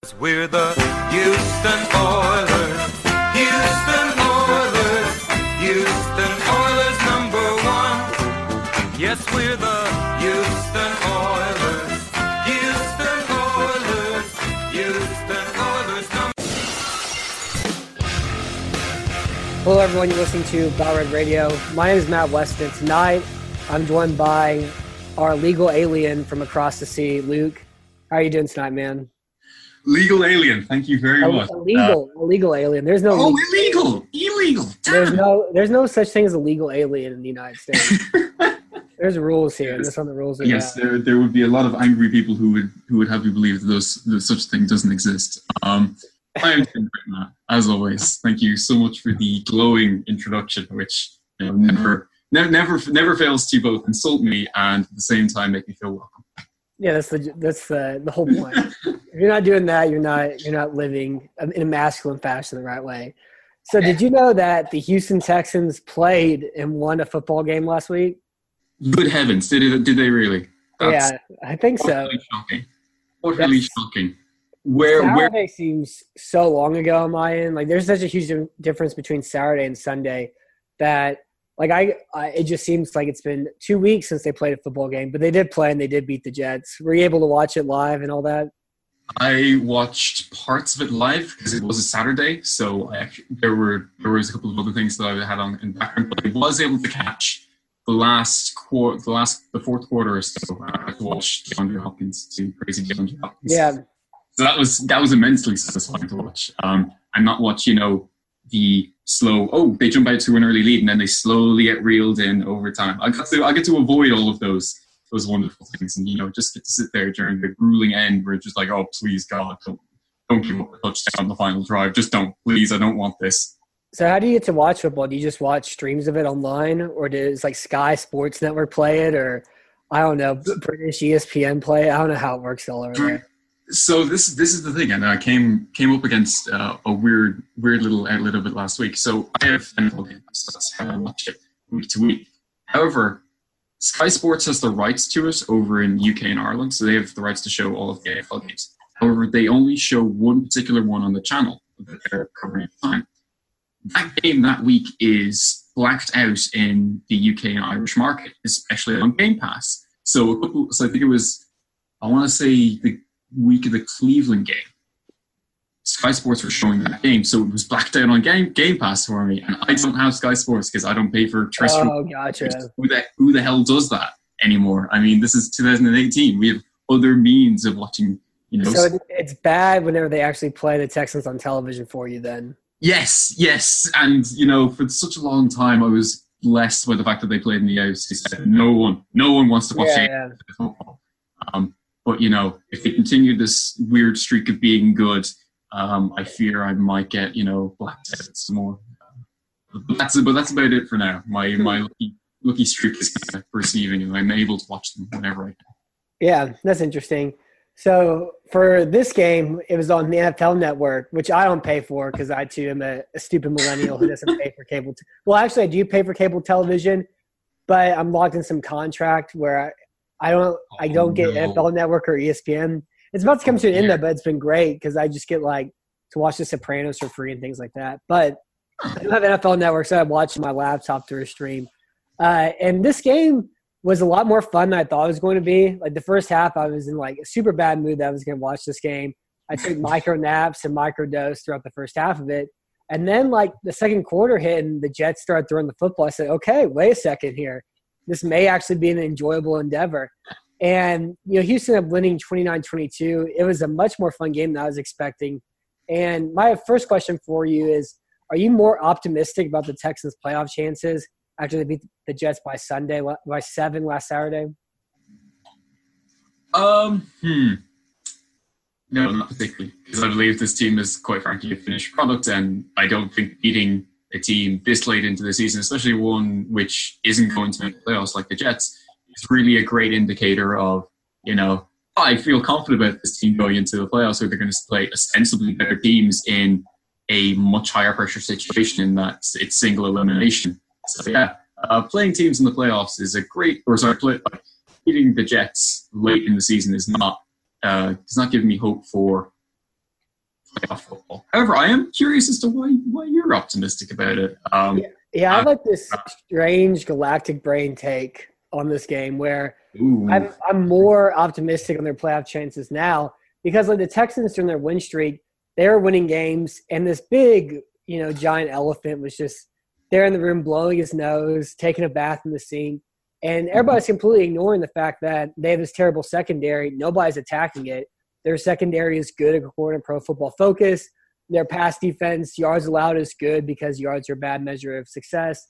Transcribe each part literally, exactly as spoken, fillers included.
Oilers, we're the Houston Oilers. Houston Oilers, Houston Oilers number one. Yes, we're the Houston Oilers. Houston Oilers, Houston Oilers number one. Hello everyone, you're listening to Ball Red Radio. My name is Matt Weston. Tonight, I'm joined by our legal alien from across the sea, Luke. How are you doing tonight, man? Legal alien, thank you very a, much. Illegal, uh, illegal alien. There's no. Oh, legal, illegal, illegal. Damn. There's no, there's no such thing as a legal alien in the United States. There's rules here. That's on the rules. Yes, there, there would be a lot of angry people who would, who would have you believe that those, that such thing doesn't exist. Um, I am doing great, Matt, as always. Thank you so much for the glowing introduction, which you know, never, never, never, never fails to both insult me and at the same time make me feel welcome. Yeah, that's the that's the the whole point. If you're not doing that, you're not you're not living in a masculine fashion the right way. So, did you know that the Houston Texans played and won a football game last week? Good heavens, did it, did they really? That's yeah, I think so. Utterly shocking. Utterly shocking. Where Saturday where seems so long ago on my end. Like, there's such a huge difference between Saturday and Sunday that. Like, I, I, it just seems like it's been two weeks since they played a football game, but they did play and they did beat the Jets. Were you able to watch it live and all that? I watched parts of it live because it was a Saturday, so I actually, there were there was a couple of other things that I had on in the background, but I was able to catch the last quarter, the last the fourth quarter or so. I watched DeAndre Hopkins, see crazy DeAndre Hopkins. Yeah. So that was that was immensely satisfying to watch, um, and not watch you know. the slow, oh, they jump out to an early lead and then they slowly get reeled in over time. I got to, I get to avoid all of those those wonderful things and, you know, just get to sit there during the grueling end where it's just like, oh, please, God, don't, don't give up a touchdown on the final drive. Just don't, please, I don't want this. So how do you get to watch football? Do you just watch streams of it online or does, like, Sky Sports Network play it or, I don't know, British E S P N play it? I don't know how it works all over there. So this this is the thing, and I came came up against uh, a weird weird little outlet of it last week. So I have N F L Game Pass, that's how I watch it week to week. However, Sky Sports has the rights to it over in U K and Ireland, so they have the rights to show all of the N F L games. However, they only show one particular one on the channel that they're covering at the time. That game that week is blacked out in the U K and Irish market, especially on Game Pass. So a couple, so I think it was, I want to say the week of the Cleveland game, Sky Sports were showing that game, so it was blacked out on Game Game Pass for me, and I don't have Sky Sports because I don't pay for terrestrial. Oh, gotcha. Who the who the hell does that anymore? I mean, this is two thousand eighteen. We have other means of watching. You know, so it's bad whenever they actually play the Texans on television for you. Then yes, yes, and you know, for such a long time, I was blessed by the fact that they played in the A F C. No one, no one wants to watch yeah, it. Yeah. Football. Um, But, you know, if they continue this weird streak of being good, um, I fear I might get, you know, blacked out some more. But that's, but that's about it for now. My my lucky, lucky streak is kind of perceiving, and I'm able to watch them whenever I can. Yeah, that's interesting. So for this game, it was on the N F L Network, which I don't pay for because I, too, am a, a stupid millennial who doesn't pay for cable. T- well, actually, I do pay for cable television, but I'm locked in some contract where I, I don't I don't get oh, no. N F L Network or E S P N. It's about to come to an end, though, but it's been great because I just get, like, to watch The Sopranos for free and things like that. But I don't have N F L Network, so I watch my laptop through a stream. Uh, and this game was a lot more fun than I thought it was going to be. Like, the first half, I was in, like, a super bad mood that I was going to watch this game. I took micro naps and micro dose throughout the first half of it. And then, like, the second quarter hit and the Jets started throwing the football. I said, okay, wait a second here. This may actually be an enjoyable endeavor. And, you know, Houston ended up winning twenty-nine twenty-two. It was a much more fun game than I was expecting. And my first question for you is, are you more optimistic about the Texans' playoff chances after they beat the Jets by Sunday, by seven last Saturday? Um, hmm. No, not particularly. Because I believe this team is, quite frankly, a finished product, and I don't think beating a team this late into the season, especially one which isn't going to make the playoffs like the Jets, is really a great indicator of, you know, I feel confident about this team going into the playoffs where they're going to play ostensibly better teams in a much higher pressure situation in that it's single elimination. So yeah, uh, playing teams in the playoffs is a great, or sorry, play, beating the Jets late in the season is not, uh, does not give me hope for playoff football. However, I am curious as to why why you're optimistic about it. Um, yeah, yeah, I have like this strange galactic brain take on this game where ooh. I'm I'm more optimistic on their playoff chances now because like the Texans during their win streak, they were winning games, and this big, you know, giant elephant was just there in the room blowing his nose, taking a bath in the sink. And everybody's completely ignoring the fact that they have this terrible secondary. Nobody's attacking it. Their secondary is good according to Pro Football Focus. Their pass defense, yards allowed, is good because yards are a bad measure of success.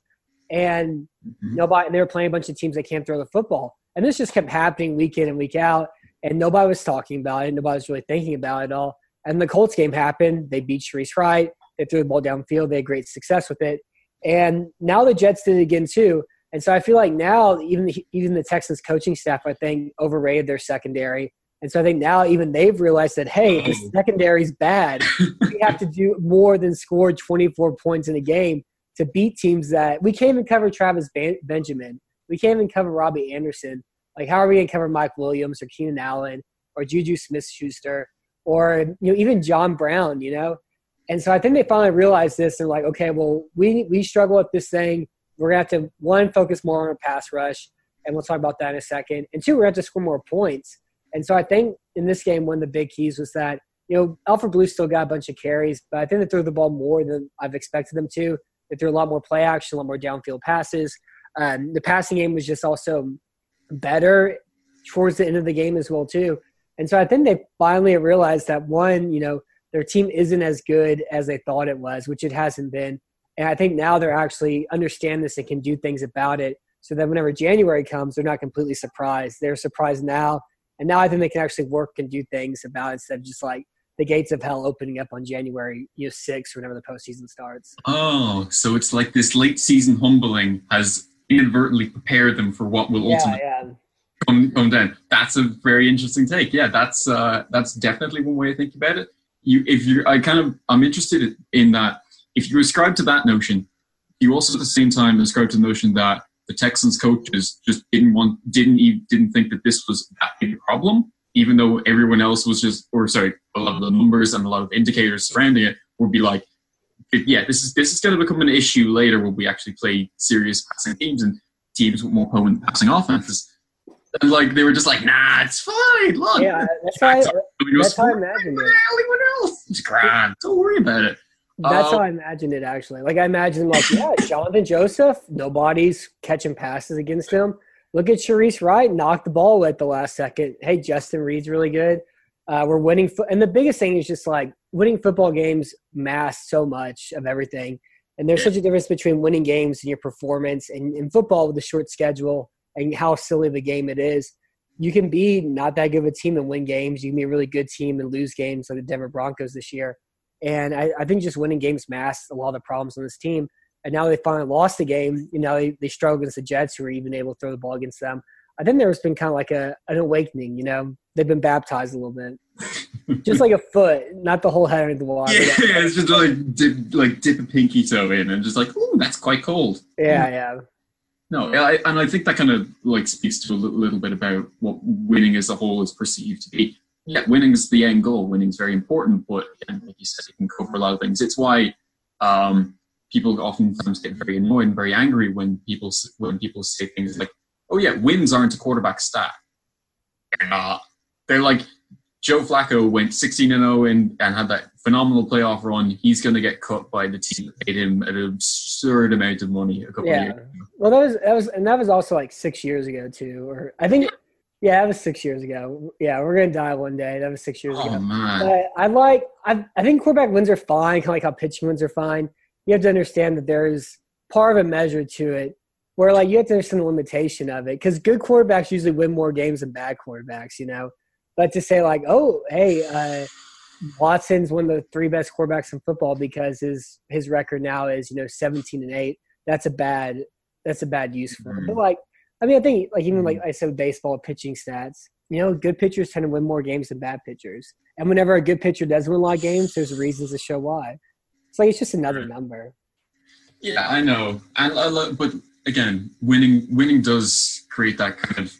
And Mm-hmm. nobody, and they were playing a bunch of teams that can't throw the football. And this just kept happening week in and week out. And nobody was talking about it. Nobody was really thinking about it at all. And the Colts game happened. They beat Sharice Wright. They threw the ball downfield. They had great success with it. And now the Jets did it again too. And so I feel like now even the, even the Texans coaching staff, I think, overrated their secondary. And so I think now even they've realized that, hey, the secondary is bad. We have to do more than score twenty-four points in a game to beat teams that – we can't even cover Travis ben- Benjamin. We can't even cover Robbie Anderson. Like, how are we going to cover Mike Williams or Keenan Allen or Juju Smith-Schuster or, you know, even John Brown, you know? And so I think they finally realized this. They're like, okay, well, we we struggle with this thing. We're going to have to, one, focus more on our pass rush, and we'll talk about that in a second. And two, we're going to have to score more points. And so I think in this game, one of the big keys was that, you know, Alfred Blue still got a bunch of carries, but I think they threw the ball more than I've expected them to. They threw a lot more play action, a lot more downfield passes. Um, the passing game was just also better towards the end of the game as well, too. And so I think they finally realized that, one, you know, their team isn't as good as they thought it was, which it hasn't been. And I think now they're actually understand this and can do things about it so that whenever January comes, they're not completely surprised. They're surprised now. And now I think they can actually work and do things about it instead of just like the gates of hell opening up on January you know, sixth whenever the postseason starts. Oh, so it's like this late season humbling has inadvertently prepared them for what will Yeah, ultimately yeah. come, come down. That's a very interesting take. Yeah, that's uh, that's definitely one way to think about it. You, if you're, I kind of, I'm interested in that. If you ascribe to that notion, you also at the same time ascribe to the notion that the Texans coaches just didn't want, didn't even, didn't think that this was that big a problem, even though everyone else was just, or sorry, a lot of the numbers and a lot of indicators surrounding it would be like, yeah, this is this is going to become an issue later when we actually play serious passing teams and teams with more potent passing offenses. And like they were just like, nah, it's fine. Look, Yeah, that's how I, that's how I imagined it. Anyone else? It's grand. Don't worry about it. That's Uh, how I imagined it, actually. Like, I imagined, like, yeah, Jonathan Joseph, nobody's catching passes against him. Look at Sharice Wright, knocked the ball away at the last second. Hey, Justin Reed's really good. Uh, we're winning. Fo- and the biggest thing is just, like, winning football games mask so much of everything. And there's such a difference between winning games and your performance. And in football, with the short schedule and how silly the game it is, you can be not that good of a team and win games. You can be a really good team and lose games like the Denver Broncos this year. And I, I think just winning games masks a lot of the problems on this team. And now they finally lost the game. You know, they, they struggled against the Jets, who were even able to throw the ball against them. I think there's been kind of like a an awakening, you know. They've been baptized a little bit. Just like a foot, not the whole head under the water. Yeah, it's just like dip, like dip a pinky toe in and just like, ooh, that's quite cold. Yeah, yeah. No, I, and I think that kind of like speaks to a little, little bit about what winning as a whole is perceived to be. Yeah, winning is the end goal. Winning is very important, but again, like you said, it can cover a lot of things. It's why um, people oftentimes get very annoyed and very angry when people when people say things like, "Oh yeah, wins aren't a quarterback stat." They're not. They're like, Joe Flacco went sixteen and oh and and had that phenomenal playoff run. He's going to get cut by the team that paid him an absurd amount of money a couple Yeah. of years ago. Well, that was that was, and that was also like six years ago too, or I think, yeah, that was six years ago. Yeah, we're gonna die one day. That was six years Oh ago. man. But I like, I I think quarterback wins are fine, kind of like how pitching wins are fine. You have to understand that there's part of a measure to it, where like you have to understand the limitation of it, because good quarterbacks usually win more games than bad quarterbacks, you know. But to say like, oh, hey, uh, Watson's one of the three best quarterbacks in football because his his record now is, you know, seventeen and eight. That's a bad that's a bad use for him. But like, I mean, I think like even like I said, baseball pitching stats. You know, good pitchers tend to win more games than bad pitchers. And whenever a good pitcher does win a lot of games, there's reasons to show why. It's like it's just another number. Yeah, I know, and I love, but again, winning winning does create that kind of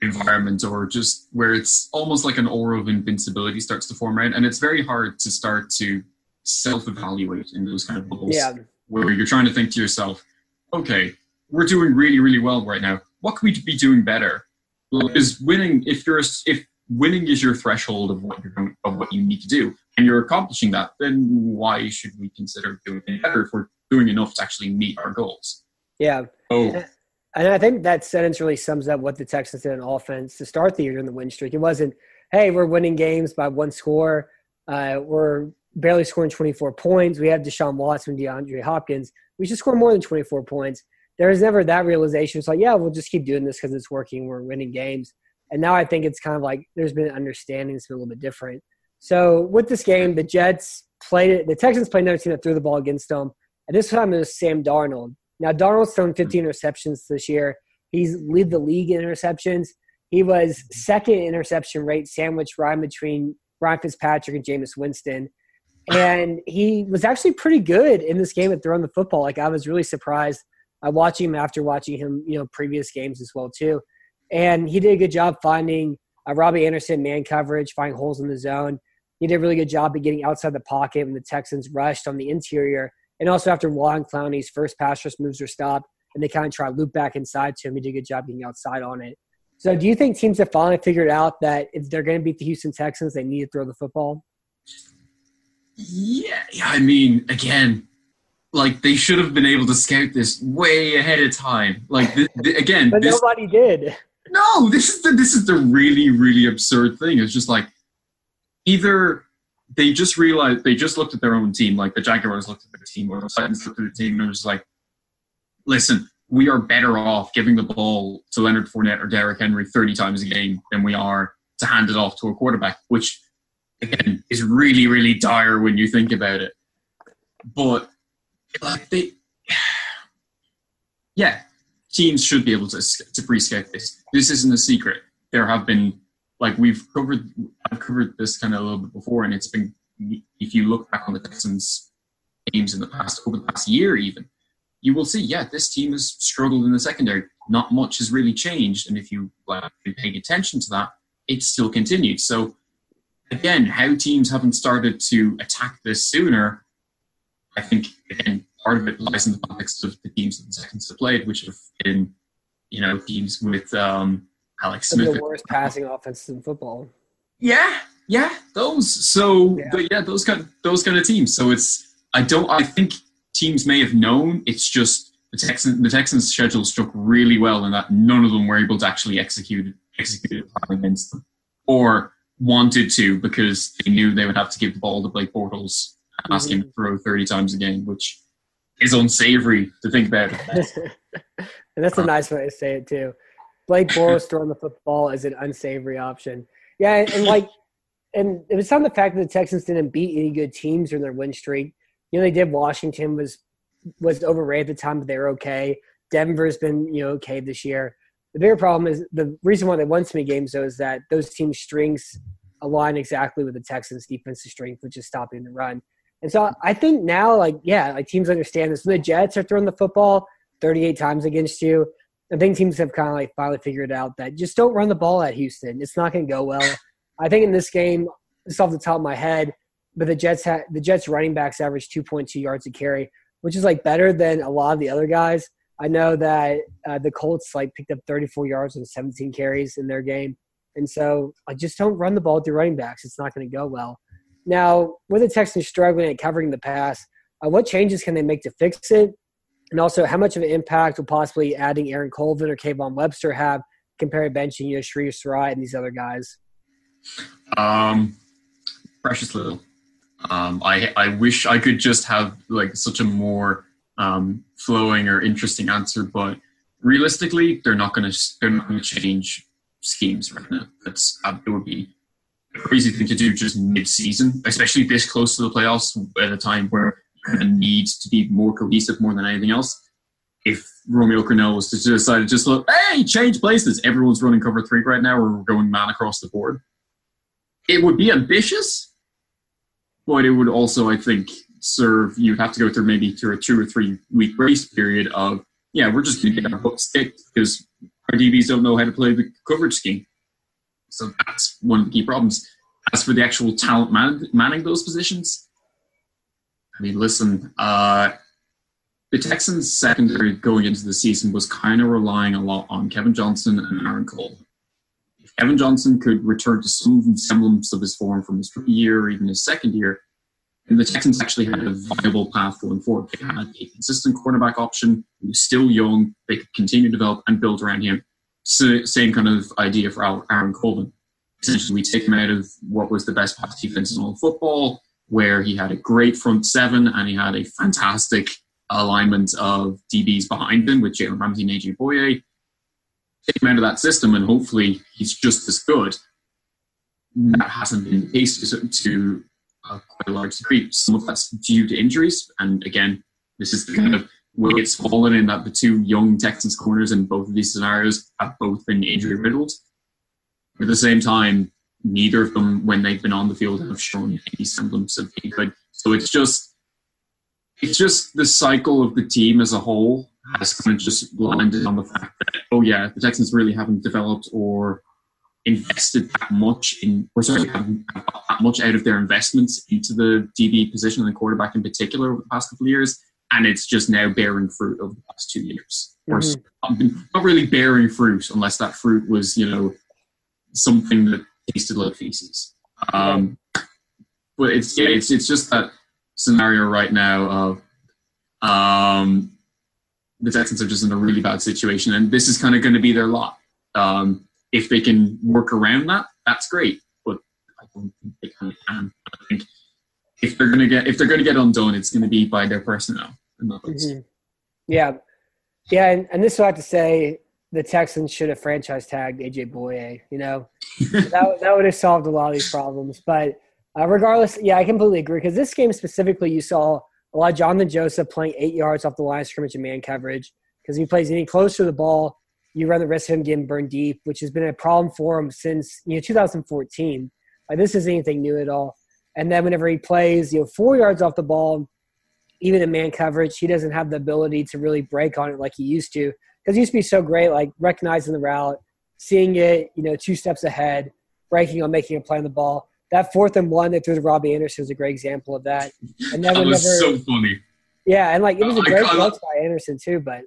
environment, or just where it's almost like an aura of invincibility starts to form around, and it's very hard to start to self-evaluate in those kind of bubbles, Yeah. where you're trying to think to yourself, okay, we're doing really, really well right now. What can we be doing better? Because winning, if you're if winning is your threshold of what you're doing, of what you need to do, and you're accomplishing that, then why should we consider doing it better if we're doing enough to actually meet our goals? Yeah. Oh, And I think that sentence really sums up what the Texans did on offense to start the year in the win streak. It wasn't, hey, we're winning games by one score. Uh, we're barely scoring twenty-four points. We have Deshaun Watson, DeAndre Hopkins. We should score more than twenty-four points. There was never that realization. It's like, yeah, we'll just keep doing this because it's working. We're winning games. And now I think it's kind of like there's been an understanding. It's been a little bit different. So with this game, the Jets played it. The Texans played another team that threw the ball against them. And this time it was Sam Darnold. Now, Darnold's thrown fifteen interceptions this year. He's led the league in interceptions. He was second interception rate, sandwiched right between Ryan Fitzpatrick and Jameis Winston. And he was actually pretty good in this game at throwing the football. Like, I was really surprised. I watched him after watching him, you know, previous games as well, too. And he did a good job finding uh, Robbie Anderson man coverage, finding holes in the zone. He did a really good job of getting outside the pocket when the Texans rushed on the interior. And also after Juan Clowney's first pass rush moves were stopped and they kind of try to loop back inside to him, he did a good job getting outside on it. So do you think teams have finally figured out that if they're going to beat the Houston Texans, they need to throw the football? yeah, yeah. I mean, again, like they should have been able to scout this way ahead of time. Like, th- th- again, But this, nobody did. no, this is the this is the really, really absurd thing. It's just like either they just realized they just looked at their own team, like the Jaguars looked at their team, or the Titans looked at the team, and it was like, listen, we are better off giving the ball to Leonard Fournette or Derrick Henry thirty times a game than we are to hand it off to a quarterback, which, again, is really, really dire when you think about it. But, like, they, yeah, teams should be able to to pre-scout this. This isn't a secret. There have been, like, we've covered, I've covered this kind of a little bit before, and it's been, if you look back on the Texans games in the past, over the past year even, you will see, yeah, this team has struggled in the secondary. Not much has really changed, and if you like been paying attention to that, it's still continued. So, again, how teams haven't started to attack this sooner, I think, again, part of it lies in the context of the teams that the Texans have played, which have been, you know, teams with um, Alex Smith. The worst passing offenses in football. Yeah, yeah, those. So, Yeah. but yeah, those kind, those kind of teams. So it's, I don't, I think teams may have known. It's just the Texans, the Texans' schedule struck really well, in that none of them were able to actually execute execute a plan against them, or wanted to, because they knew they would have to give the ball to Blake Bortles and ask him to throw thirty times a game, which is unsavory to think about. And that's a nice way to say it, too. Blake Bortles throwing the football is an unsavory option. Yeah, and, and like, and it was on the fact that the Texans didn't beat any good teams during their win streak. You know, they did. Washington was was overrated at the time, but they were okay. Denver's been, you know, okay this year. The bigger problem is the reason why they won so many games, though, is that those teams' strengths align exactly with the Texans' defensive strength, which is stopping the run. And so I think now, like, yeah, like teams understand this. When the Jets are throwing the football thirty-eight times against you, I think teams have kind of like finally figured out that just don't run the ball at Houston. It's not going to go well. I think in this game, just off the top of my head, but the Jets ha- the Jets running backs average two point two yards a carry, which is like better than a lot of the other guys. I know that uh, the Colts like picked up thirty-four yards and seventeen carries in their game. And so I like, just don't run the ball with your running backs. It's not going to go well. Now, with the Texans struggling at covering the pass, uh, what changes can they make to fix it? And also, how much of an impact will possibly adding Aaron Colvin or Kayvon Webster have compared to benching, you know, Shreve Sarai and these other guys? Um, precious little. Um, I I wish I could just have like such a more um, flowing or interesting answer, but realistically, they're not going to they're not going to change schemes right now. That's uh, it would be a crazy thing to do just mid-season, especially this close to the playoffs at a time where you kind of need to be more cohesive more than anything else. If Romeo Crennel was to decide to just look, hey, change places, everyone's running cover three right now, or we're going man across the board, it would be ambitious. But it would also, I think, serve, you'd have to go through maybe through a two or three week grace period of, yeah, we're just going to get our books kicked because our D Bs don't know how to play the coverage scheme. So that's one of the key problems. As for the actual talent man- manning those positions, I mean, listen, uh, the Texans' secondary going into the season was kind of relying a lot on Kevin Johnson and Aaron Cole. If Kevin Johnson could return to some semblance of his form from his rookie year or even his second year, and the Texans actually had a viable path going forward. They had a consistent quarterback option. He was still young. They could continue to develop and build around him. So, same kind of idea for Aaron Colvin. Essentially, we take him out of what was the best pass defense in all football, where he had a great front seven and he had a fantastic alignment of D Bs behind him with Jalen Ramsey and A J Boye. Take him out of that system and hopefully he's just as good. That hasn't been the case to, to uh, quite a large degree. Some of that's due to injuries. And again, this is the kind of way it's fallen in that the two young Texans corners in both of these scenarios have both been injury riddled. At the same time, neither of them, when they've been on the field, have shown any semblance of being good. So it's just, it's just the cycle of the team as a whole has kind of just landed on the fact that, oh yeah, the Texans really haven't developed or invested that much in, or sorry, haven't got that much out of their investments into the D B position and the quarterback in particular over the past couple of years. And it's just now bearing fruit over the past two years. Mm-hmm. Or not really bearing fruit unless that fruit was, you know, something that tasted like feces. Um, but it's, yeah, it's, it's just that scenario right now of um, the Texans are just in a really bad situation. And this is kind of going to be their lot. Um, if they can work around that, that's great. But I don't think they kind of can. I think if they're going to get, if they're going to get undone, it's going to be by their personnel. Mm-hmm. Yeah. Yeah. And, and this is what I have to say. The Texans should have franchise tagged A J Boye, you know, that, that would have solved a lot of these problems. But uh, regardless, yeah, I completely agree. Because this game specifically, you saw a lot of Jonathan Joseph playing eight yards off the line of scrimmage in man coverage. Because if he plays any closer to the ball, you run the risk of him getting burned deep, which has been a problem for him since, you know, two thousand fourteen. Like, this isn't anything new at all. And then whenever he plays, you know, four yards off the ball, even in man coverage, he doesn't have the ability to really break on it like he used to. Because he used to be so great, like recognizing the route, seeing it, you know, two steps ahead, breaking on making a play on the ball. That fourth and one they threw to Robbie Anderson was a great example of that. And never, that was never, so funny. Yeah, and like it was a uh, great I, blitz by Anderson too. But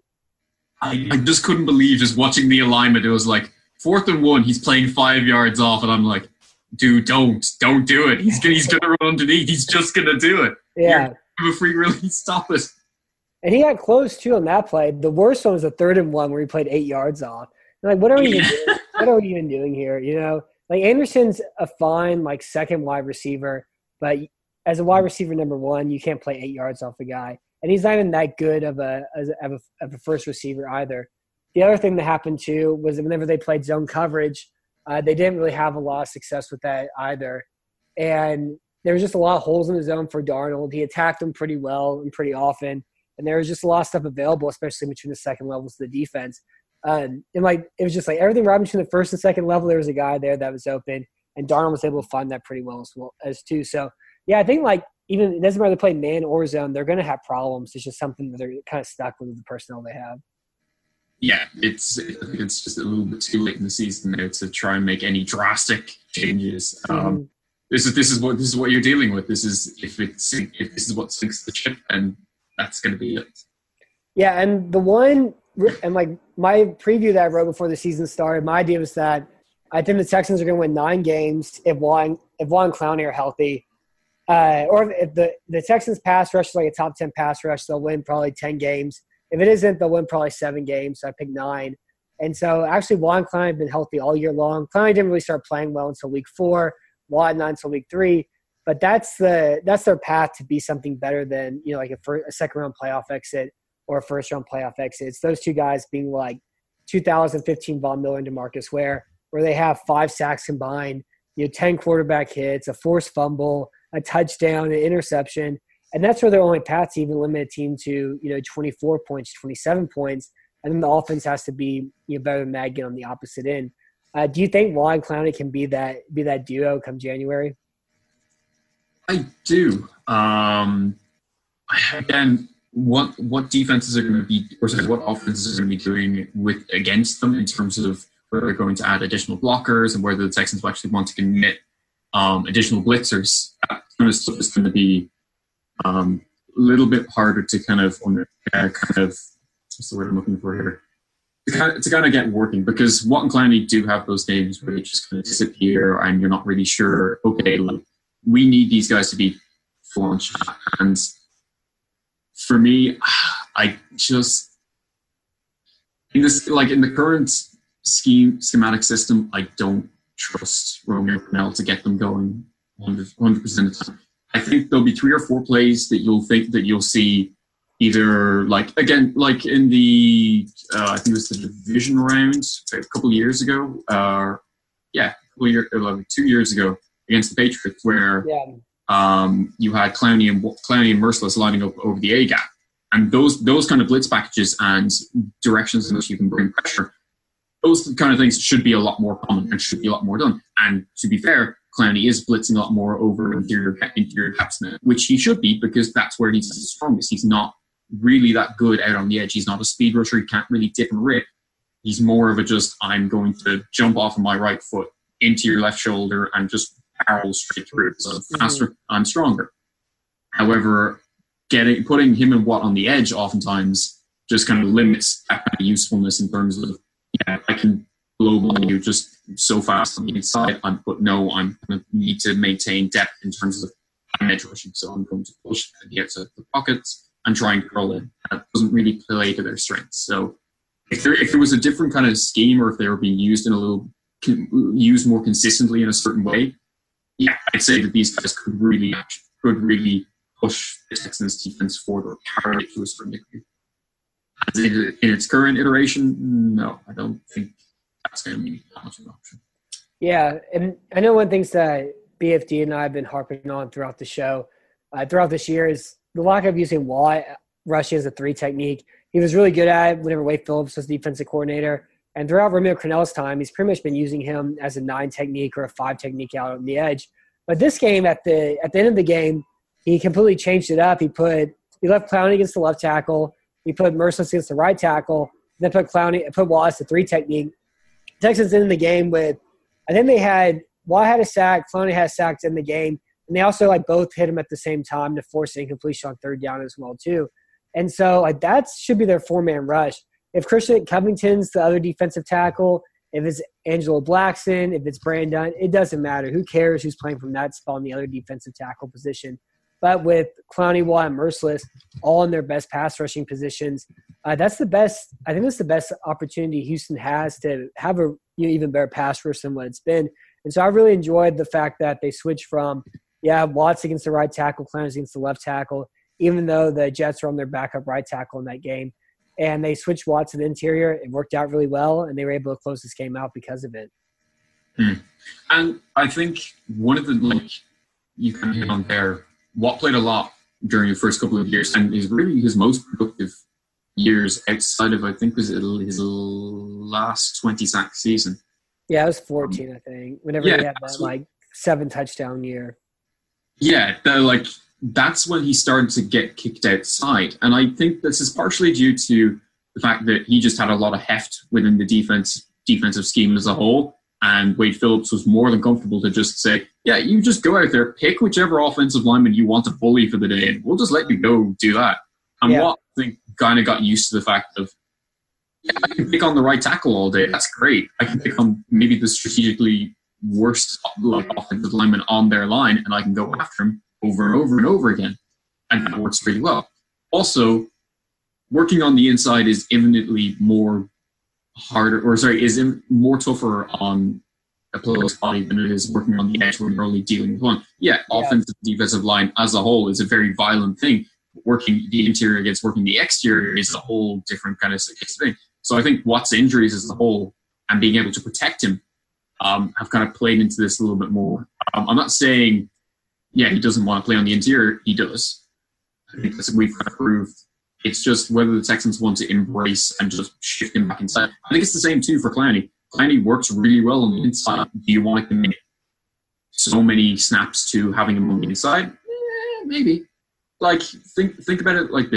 I, I just couldn't believe just watching the alignment. It was like fourth and one, he's playing five yards off, and I'm like, dude, don't, don't do it. He's gonna, he's gonna run underneath. He's just gonna do it. Yeah, You're a free release. Stop it. And he got close, too, on that play. The worst one was the third and one where he played eight yards off. And like, what are we even doing? What are we even doing here, you know? Like, Anderson's a fine, like, second wide receiver. But as a wide receiver number one, you can't play eight yards off a guy. And he's not even that good of a, as a, of a, of a first receiver either. The other thing that happened, too, was that whenever they played zone coverage, uh, they didn't really have a lot of success with that either. And there was just a lot of holes in the zone for Darnold. He attacked them pretty well and pretty often. And there was just a lot of stuff available, especially between the second levels of the defense. Um, and, like, it was just like everything right between the first and second level, there was a guy there that was open. And Darnold was able to find that pretty well as well as too. So, yeah, I think, like, even it doesn't matter if they play man or zone, they're going to have problems. It's just something that they're kind of stuck with the personnel they have. Yeah, it's I think it's just a little bit too late in the season now to try and make any drastic changes. Mm-hmm. Um, this is this is what this is what you're dealing with. This is if it's if this is what sinks the ship, and that's going to be it. Yeah, and the one and like my preview that I wrote before the season started, my idea was that I think the Texans are going to win nine games if Juan if Juan Clowney are healthy, uh, or if the the Texans pass rush is like a top ten pass rush, they'll win probably ten games. If it isn't, they'll win probably seven games. So I picked nine. And so actually, Juan Clowney had been healthy all year long. Clowney didn't really start playing well until week four. Juan not until week three. But that's the that's their path to be something better than, you know, like a, first, a second round playoff exit or a first round playoff exit. It's those two guys being like two thousand fifteen Von Miller and DeMarcus Ware, where they have five sacks combined, you know, ten quarterback hits, a forced fumble, a touchdown, an interception. And that's where their only path to even limit a team to, you know, twenty-four points, twenty-seven points. And then the offense has to be, you know, better than that, get on the opposite end. Uh, do you think Juan Clowney can be that be that duo come January? I do. Um, again, what what defenses are going to be, or sorry, what offenses are going to be doing with against them in terms of whether they're going to add additional blockers and whether the Texans will actually want to commit um, additional blitzers. That kind of stuff is going to be um, a little bit harder to kind of, uh, kind of, what's the word I'm looking for here? To kind, of, to kind of get working, because Watt and Clowney do have those games where they just kind of disappear and you're not really sure, okay, like, we need these guys to be full on shot. And for me, I just, in this, like in the current scheme, schematic system, I don't trust Romeo Crennel to get them going one hundred percent of the time. I think there'll be three or four plays that you'll think that you'll see either like, again, like in the, uh, I think it was the division round a couple of years ago, uh, yeah, a couple of years, like two years ago against the Patriots, where Yeah. um, you had Clowney and Clowney and Merciless lining up over the A gap, and those those kind of blitz packages and directions in which you can bring pressure, those kind of things should be a lot more common and should be a lot more done. And to be fair, Clowney is blitzing a lot more over interior interior caps now, which he should be, because that's where he's the strongest. He's not really that good out on the edge. He's not a speed rusher. He can't really dip and rip. He's more of a just, I'm going to jump off of my right foot into your left shoulder and just barrel straight through. So faster, mm-hmm. I'm stronger. However, getting putting him and Watt on the edge oftentimes just kind of limits that kind of usefulness in terms of, yeah, I can blow by you just so fast on the inside, I'm, but no, I'm going to need to maintain depth in terms of I'm edge rushing. So I'm going to push and get to the pockets and try and curl in. That doesn't really play to their strengths. So if there, if there was a different kind of scheme, or if they were being used in a little, used more consistently in a certain way, yeah, I'd say that these guys could really, could really push the Texans defense forward or carry it to a certain degree. In its current iteration, no, I don't think that's going to be that much of an option. Yeah, and I know one thing that B F D and I have been harping on throughout the show, uh, throughout this year, is the lack of using Watt rushing as a three technique. He was really good at it whenever Wade Phillips was defensive coordinator. And throughout Romeo Crennel's time, he's pretty much been using him as a nine technique or a five technique out on the edge. But this game, at the at the end of the game, he completely changed it up. He put he left Clowney against the left tackle. He put Merciless against the right tackle. Then put Clowney, put Wallace the three technique. Texans in the game with, I think they had Watt had a sack, Clowney had sacks in the game, and they also like both hit him at the same time to force an incompletion on third down as well too. And so like that should be their four man rush. If Christian Covington's the other defensive tackle, if it's Angelo Blackson, if it's Brandon, it doesn't matter. Who cares who's playing from that spot on the other defensive tackle position? But with Clowney, Watt, and Merciless all in their best pass rushing positions, uh, that's the best. I think that's the best opportunity Houston has to have a you know, even better pass rush than what it's been. And so I really enjoyed the fact that they switched from, yeah, Watt's against the right tackle, Clowney's against the left tackle, even though the Jets are on their backup right tackle in that game. And they switched Watt to the interior. It worked out really well, and they were able to close this game out because of it. Hmm. And I think one of the, like, you can hit on there, Watt played a lot during the first couple of years, and is really his most productive years outside of, I think, was it his last twenty sack season. Yeah, it was fourteen, I think. Whenever yeah, he had that like seven touchdown year. Yeah, the, like that's when he started to get kicked outside, and I think this is partially due to the fact that he just had a lot of heft within the defense defensive scheme as a whole. And Wade Phillips was more than comfortable to just say, yeah, you just go out there, pick whichever offensive lineman you want to bully for the day, and we'll just let you go do that. And yeah. Watt, I think, kind of got used to the fact of, yeah, I can pick on the right tackle all day. That's great. I can pick on maybe the strategically worst offensive lineman on their line, and I can go after him over and over and over again. And that works pretty well. Also, working on the inside is infinitely more harder, or sorry, is more tougher on a player's body than it is working on the edge when you're only dealing with one. Yeah, yeah. Offensive defensive line as a whole is a very violent thing. Working the interior against working the exterior is a whole different kind of thing. So I think Watt's injuries as a whole and being able to protect him um, have kind of played into this a little bit more. Um, I'm not saying, yeah, he doesn't want to play on the interior. He does. I think that's we've kind of proved. It's just whether the Texans want to embrace and just shift him back inside. I think it's the same too for Clowney. Clowney works really well on the inside. Do you want to commit so many snaps to having him on the inside? Eh, maybe. Like, think think about it like this.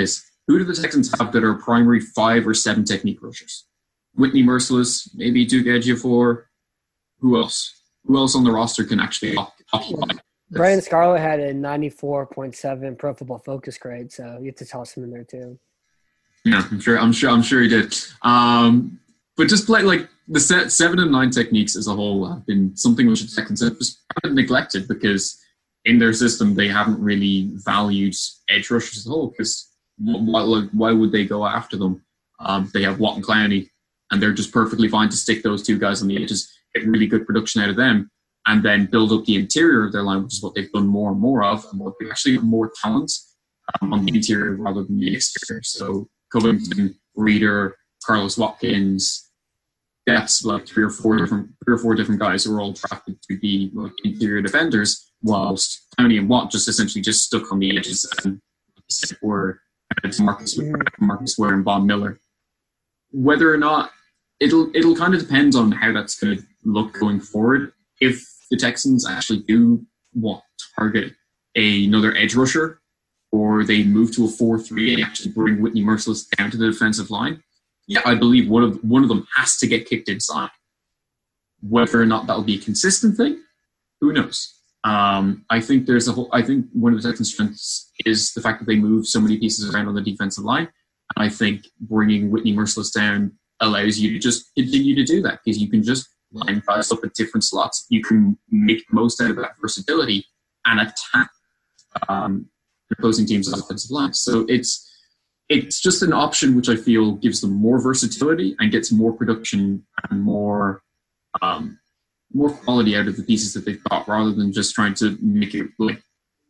who do the Texans have that are primary five or seven technique rushers? Whitney Merciless, maybe Duke Ejiofor. Who else? Who else on the roster can actually occupy? Brandon Scarlett had a ninety-four point seven Pro Football Focus grade, so you have to toss him in there too. Yeah, I'm sure. I'm sure. I'm sure he did. Um, but just play like the set seven and nine techniques as a whole have been something which the Texans have just kind of neglected because in their system they haven't really valued edge rushers as a whole. Because why, why would they go after them? Um, they have Watt and Clowney, and they're just perfectly fine to stick those two guys on the edges, get really good production out of them, and then build up the interior of their line, which is what they've done more and more of, and what they actually have more talent um, on the interior rather than the exterior. So Covington, Reader, Carlos Watkins, that's like three or four different three or four different guys who are all drafted to be like interior defenders, whilst Tony and Watt just essentially just stuck on the edges and were Marcus, Marcus Ware and Von Miller. Whether or not it'll it'll kind of depend on how that's going to look going forward. If the Texans actually do want to target a, another edge rusher, or they move to a four three and actually bring Whitney Merciless down to the defensive line, yeah, I believe one of one of them has to get kicked inside. Whether or not that'll be a consistent thing, who knows? Um, I think there's a whole. I think one of the Texans' strengths is the fact that they move so many pieces around on the defensive line. And I think bringing Whitney Merciless down allows you to just continue to do that because you can just line guys up at different slots. You can make the most out of that versatility and attack um, opposing teams' offensive line. So it's it's just an option which I feel gives them more versatility and gets more production and more um, more quality out of the pieces that they've got, rather than just trying to make it like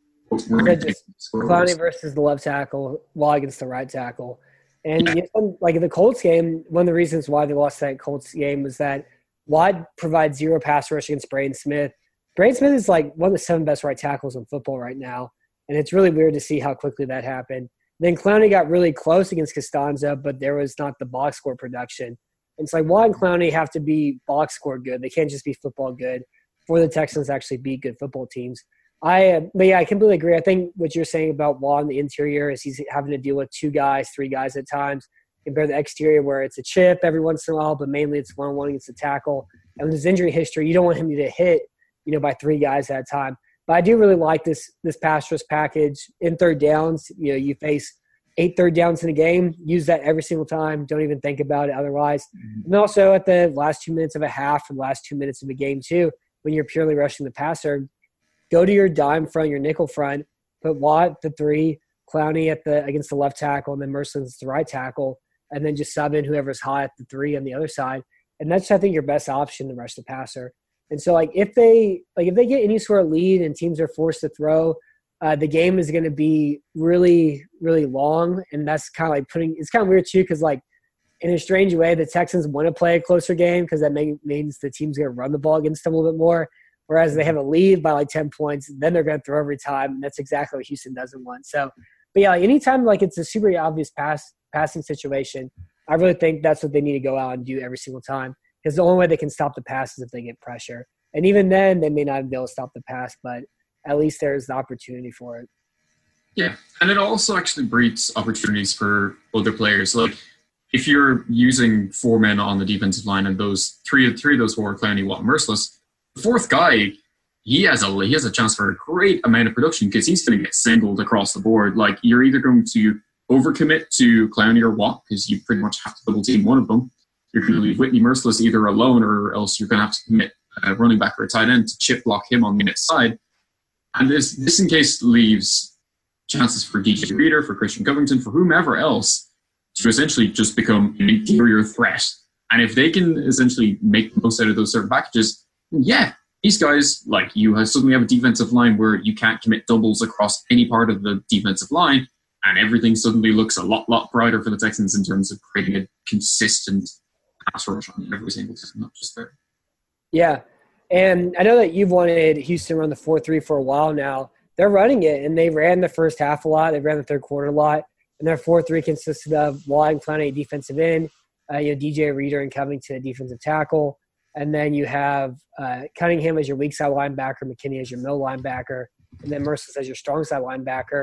Clowney versus the left tackle, Watt against the right tackle. And yeah. you know, like in the Colts game, one of the reasons why they lost that Colts game was that Watt provides zero pass rush against Braden Smith. Braden Smith is like one of the seven best right tackles in football right now, and it's really weird to see how quickly that happened. Then Clowney got really close against Costanza, but there was not the box score production. And it's like Watt and Clowney have to be box score good. They can't just be football good for the Texans to actually be good football teams. I, uh, but yeah, I completely agree. I think what you're saying about Watt in the interior is he's having to deal with two guys, three guys at times, compared to the exterior where it's a chip every once in a while, but mainly it's one-on-one against a tackle. And with his injury history, you don't want him to get hit, you know, by three guys at a time. But I do really like this this pass rush package in third downs. You know, you face eight third downs in a game, use that every single time. Don't even think about it otherwise. Mm-hmm. And also at the last two minutes of a half or the last two minutes of a game too, when you're purely rushing the passer, go to your dime front, your nickel front, put Watt at the three, Clowney at the against the left tackle, and then Merciless at the right tackle, and then just sub in whoever's hot at the three on the other side. And that's, I think, your best option to rush the passer. And so, like, if they like if they get any sort of lead and teams are forced to throw, uh, the game is going to be really, really long. And that's kind of like putting – it's kind of weird, too, because, like, in a strange way, the Texans want to play a closer game because that may, means the team's going to run the ball against them a little bit more. Whereas they have a lead by, like, ten points, then they're going to throw every time. And that's exactly what Houston doesn't want. So, but, yeah, like, anytime, like, it's a super obvious pass passing situation, I really think that's what they need to go out and do every single time. Because the only way they can stop the pass is if they get pressure. And even then, they may not be able to stop the pass, but at least there's the opportunity for it. Yeah, and it also actually breeds opportunities for other players. Like, if you're using four men on the defensive line and those three, three of those four are Clowney, Watt, and Merciless, the fourth guy, he has a he has a chance for a great amount of production because he's going to get singled across the board. Like, you're either going to overcommit to Clowney or Watt because you pretty much have to double team one of them. You're going to leave Whitney Merciless either alone, or else you're going to have to commit a running back or a tight end to chip block him on the inside. And this, this in case leaves chances for D J Reader, for Christian Covington, for whomever else to essentially just become an interior threat. And if they can essentially make the most out of those certain packages, yeah, these guys, like, you have suddenly have a defensive line where you can't commit doubles across any part of the defensive line, and everything suddenly looks a lot, lot brighter for the Texans in terms of creating a consistent pass rush on every single team, not just there. Yeah, and I know that you've wanted Houston run the four three for a while now. They're running it, and they ran the first half a lot. They ran the third quarter a lot, and their four three consisted of Watt and Clowney defensive end, uh, you know, D J Reader and Covington defensive tackle, and then you have uh, Cunningham as your weak side linebacker, McKinney as your middle linebacker, and then Merciless as your strong side linebacker.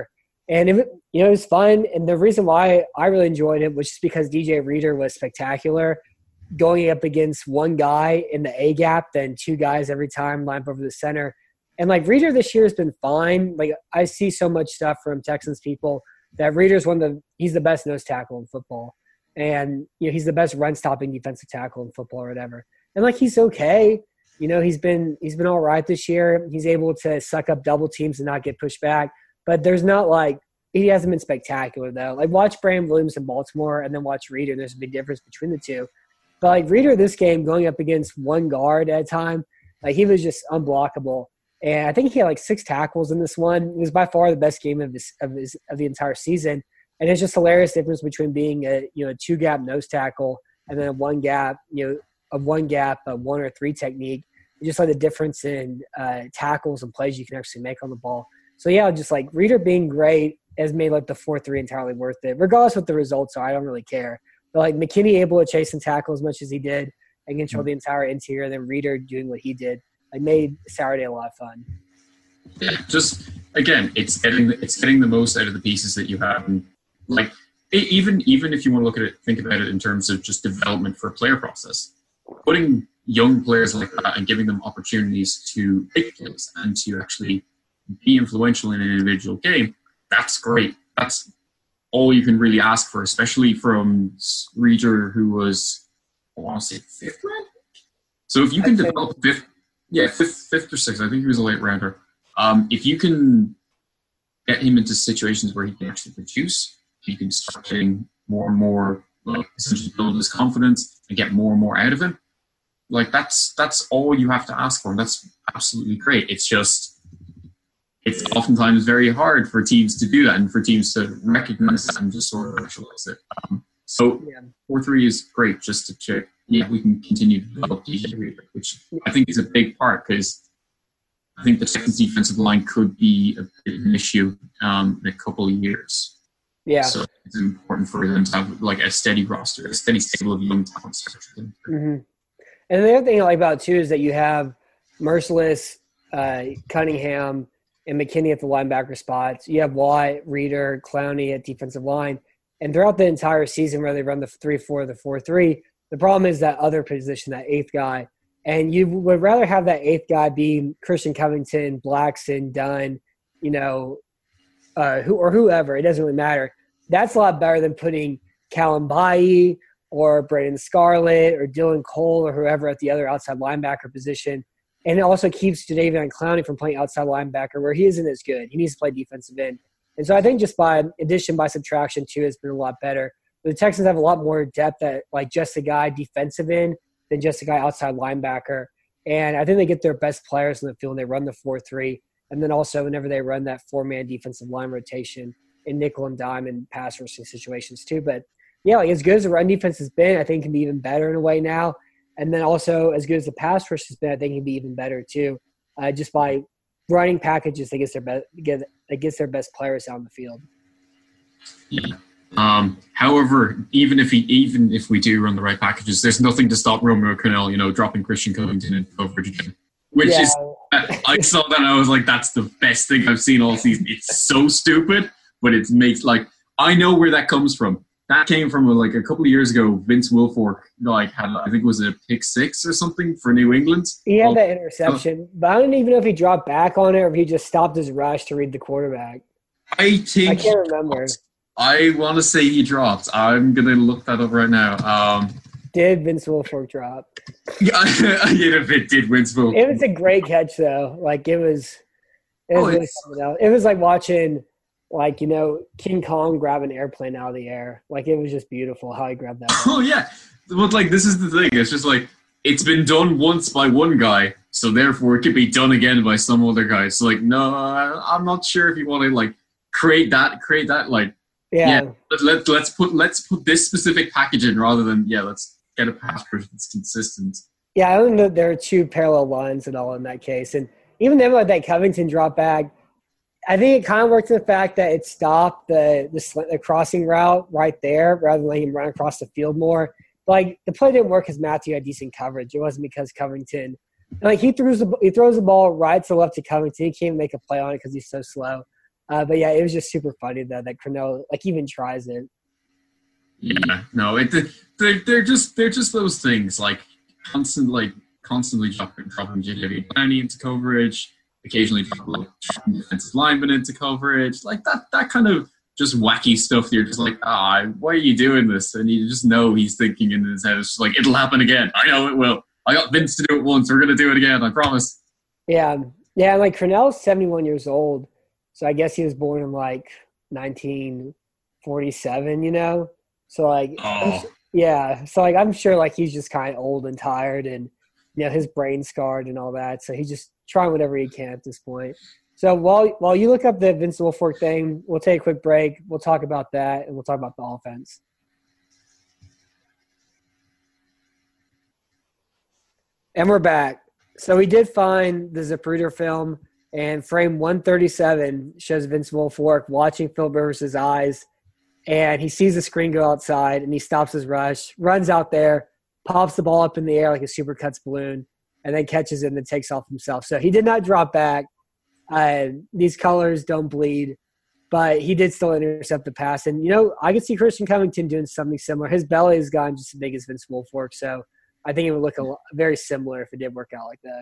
And it, you know, it was fun. And the reason why I really enjoyed it was just because D J Reader was spectacular, going up against one guy in the A gap, then two guys every time, line up over the center. And like Reader this year has been fine. Like I see so much stuff from Texans people that Reader's one of the he's the best nose tackle in football, and you know he's the best run stopping defensive tackle in football or whatever. And like he's okay. You know, he's been he's been all right this year. He's able to suck up double teams and not get pushed back. But there's not like he hasn't been spectacular though. Like watch Brandon Williams in Baltimore and then watch Reader. There's a big difference between the two. But like Reader this game going up against one guard at a time, like he was just unblockable. And I think he had like six tackles in this one. It was by far the best game of his of his of the entire season. And it's just hilarious difference between being a you know a two gap nose tackle and then a one gap, you know, a one gap, a one or three technique. Just like the difference in uh, tackles and plays you can actually make on the ball. So yeah, just like Reader being great has made like the four three entirely worth it. Regardless what the results are, I don't really care. But like McKinney able to chase and tackle as much as he did and control the entire interior, and then Reader doing what he did, like made Saturday a lot of fun. Yeah, just again, it's getting the, it's getting the most out of the pieces that you have, and like it, even even if you want to look at it, think about it in terms of just development for a player process, putting young players like that and giving them opportunities to make plays and to actually be influential in an individual game, that's great. That's all you can really ask for, especially from Reader, who was, I want to say, fifth round. So if you can develop fifth, yeah, fifth, fifth or sixth, I think he was a late rounder. Um, if you can get him into situations where he can actually produce, he can start getting more and more, like, essentially build his confidence and get more and more out of him. Like that's that's all you have to ask for, and that's absolutely great. It's just it's oftentimes very hard for teams to do that and for teams to recognize that and just sort of actualize it. Um, so four three is great just to check. Yeah, we can continue to develop D J Reader, which I think is a big part because I think the Texans defensive line could be a bit of an issue um, in a couple of years. Yeah. So it's important for them to have like a steady roster, a steady stable of young talent. Mm-hmm. And the other thing I like about it, too, is that you have Merciless, uh, Cunningham, and McKinney at the linebacker spots. You have Watt, Reader, Clowney at defensive line. And throughout the entire season where they run the three four, the four three, the problem is that other position, that eighth guy. And you would rather have that eighth guy be Christian Covington, Blackson, Dunn, you know, uh, who or whoever. It doesn't really matter. That's a lot better than putting Callum Baye or Braden Scarlett or Dylan Cole or whoever at the other outside linebacker position. And it also keeps Jadeveon Clowney from playing outside linebacker where he isn't as good. He needs to play defensive end. And so I think just by addition, by subtraction, too, has been a lot better. But the Texans have a lot more depth at like just a guy defensive end than just a guy outside linebacker. And I think they get their best players in the field. They run the four three. And then also whenever they run that four-man defensive line rotation in nickel and dime and pass rushing situations too. But yeah, like as good as the run defense has been, I think it can be even better in a way now. And then also as good as the pass rush has been, I think it can be even better too. Uh, just by running packages that gets their best, get that gets their best players out on the field. Yeah. Um, however, even if he, even if we do run the right packages, there's nothing to stop Romeo Crennel, you know, dropping Christian Covington in coverage again. Which yeah. is, I saw that and I was like, that's the best thing I've seen all season. It's so stupid, but it makes like I know where that comes from. That came from like a couple of years ago. Vince Wilfork like had I think it was a pick six or something for New England. He had that interception, uh, but I don't even know if he dropped back on it or if he just stopped his rush to read the quarterback. I think I can't remember. I want to say he dropped. I'm gonna look that up right now. Um, did Vince Wilfork drop? Yeah, if it did Vince Wilfork. It was a great catch though. Like it was. It was, oh, really something else. It was like watching. Like, you know, King Kong grab an airplane out of the air. Like, it was just beautiful how he grabbed that. Oh, yeah. But, like, this is the thing. It's just, like, it's been done once by one guy, so therefore it could be done again by some other guy. So, like, no, I'm not sure if you want to, like, create that, create that, like, yeah, yeah let, let, let's put let's put this specific package in rather than, yeah, let's get a pass rush that's consistent. Yeah, I don't know there are two parallel lines at all in that case. And even then, with that Covington drop back, I think it kind of worked in the fact that it stopped the, the the crossing route right there rather than letting him run across the field more. Like the play didn't work because Matthew had decent coverage. It wasn't because Covington, like he throws the he throws the ball right to left to Covington. He can't make a play on it because he's so slow. Uh, but yeah, it was just super funny though that Crennel like even tries it. Yeah, no, it they're they're just they're just those things like constant like constantly dropping dropping Jadeveon Clowney into coverage, occasionally dropping defensive linemen into coverage, like that that kind of just wacky stuff. You're just like, ah, why are you doing this? And you just know he's thinking in his head, it's just like, it'll happen again. I know it will. I got Vince to do it once. We're gonna do it again. I promise. Yeah, yeah. Like Crennel's seventy-one years old. So I guess he was born in like nineteen forty-seven, you know? So like, oh. yeah. So like, I'm sure like he's just kind of old and tired and, you know, his brain scarred and all that. So he's just trying whatever he can at this point. So while, while you look up the Vince Wilfork thing, we'll take a quick break. We'll talk about that and we'll talk about the offense. And we're back. So we did find the Zapruder film. And frame one thirty-seven shows Vince Wilfork watching Philip Rivers' eyes. And he sees the screen go outside, and he stops his rush, runs out there, pops the ball up in the air like a Supercuts balloon, and then catches it and then takes off himself. So he did not drop back. Uh, these colors don't bleed. But he did still intercept the pass. And, you know, I could see Christian Covington doing something similar. His belly has gotten just as big as Vince Wilfork. So I think it would look a lot, very similar if it did work out like that.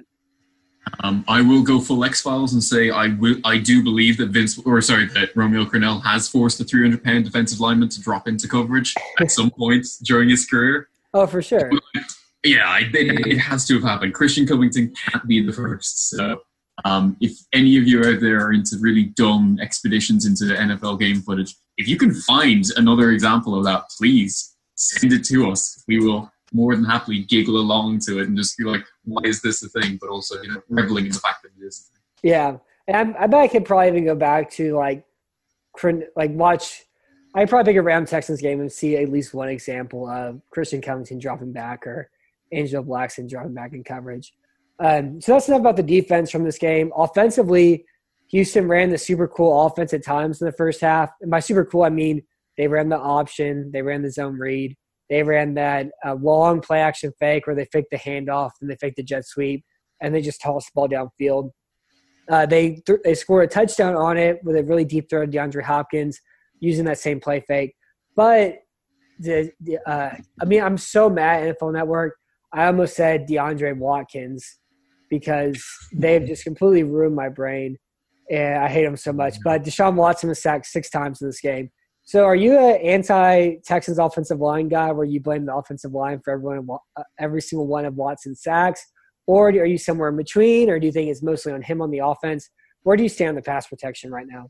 Um, I will go full X-Files and say I will. I do believe that Vince, or sorry, that Romeo Crennel has forced a three hundred pound defensive lineman to drop into coverage at some point during his career. Oh, for sure. Yeah, I, it, it has to have happened. Christian Covington can't be the first. So, um, if any of you out there are into really dumb expeditions into N F L game footage, if you can find another example of that, please send it to us. We will more than happily giggle along to it and just be like, why is this a thing? But also, you know, reveling in the fact that it is a thing. Yeah. And I, I bet I could probably even go back to like, like watch, I'd probably pick a Ram Texans game and see at least one example of Christian Covington dropping back or Angelo Blackson dropping back in coverage. Um, so that's enough about the defense from this game. Offensively, Houston ran the super cool offense at times in the first half. And by super cool, I mean they ran the option, they ran the zone read. They ran that uh, long play action fake where they faked the handoff and they faked the jet sweep, and they just tossed the ball downfield. Uh, they th- they scored a touchdown on it with a really deep throw to DeAndre Hopkins using that same play fake. But, the, the uh, I mean, I'm so mad at N F L Network. I almost said DeAndre Watkins because they've just completely ruined my brain, and I hate them so much. But Deshaun Watson was sacked six times in this game. So are you an anti-Texans offensive line guy where you blame the offensive line for everyone, uh, every single one of Watson's sacks? Or are you somewhere in between, or do you think it's mostly on him on the offense? Where do you stand on the pass protection right now?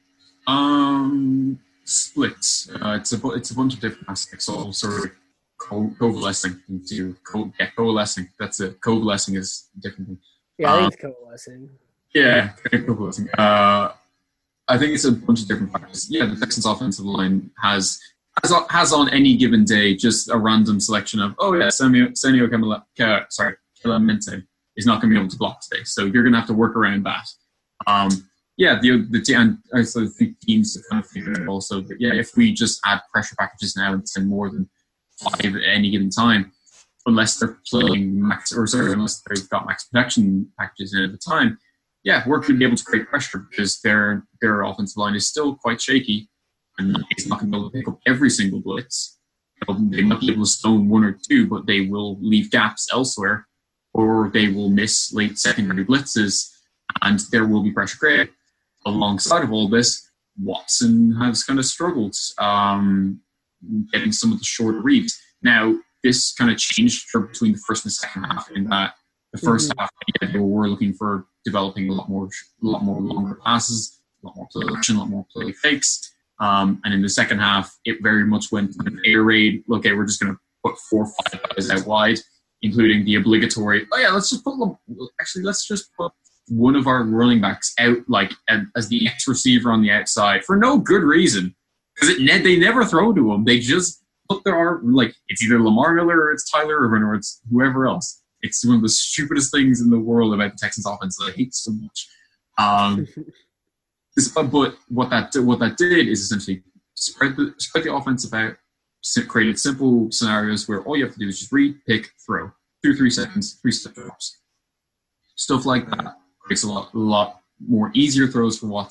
Um, splits. Uh, it's, a, it's a bunch of different aspects, all sort of co- coalescing into co- yeah, coalescing. That's it. Coalescing is a different thing. Yeah, I think um, it's coalescing. Yeah, coalescing. Uh, I think it's a bunch of different factors. Yeah, the Texans' offensive line has has, has on any given day just a random selection of, oh yeah, Senio Kelemete, sorry, Kelemete is not going to be able to block today, so you're going to have to work around that. Um, yeah, the the and I also think teams to kind of figure out also that yeah, if we just add pressure packages now and send more than five at any given time, unless they're playing max or sorry, unless they've got max protection packages in at the time. Yeah, we're going to be able to create pressure because their their offensive line is still quite shaky and it's not going to be able to pick up every single blitz. They might be able to stone one or two, but they will leave gaps elsewhere or they will miss late secondary blitzes and there will be pressure created. Alongside of all this, Watson has kind of struggled um, getting some of the shorter reads. Now, this kind of changed for between the first and the second half in that the first mm-hmm. half, yeah, they were looking for developing a lot more, a lot more longer passes, a lot more play action, a lot more play fakes. Um, and in the second half, it very much went an air raid. Okay, we're just going to put four or five guys out wide, including the obligatory. Oh yeah, let's just put actually let's just put one of our running backs out like as the X receiver on the outside for no good reason because it they never throw to him. They just put their arm like it's either Lamar Miller or it's Tyler Irvin or it's whoever else. It's one of the stupidest things in the world about the Texans offense that I hate so much. Um, this, but what that what that did is essentially spread the spread the offense about, created simple scenarios where all you have to do is just read, pick, throw, two three seconds, three step drops, stuff like that. Makes a lot lot more easier throws for Watson,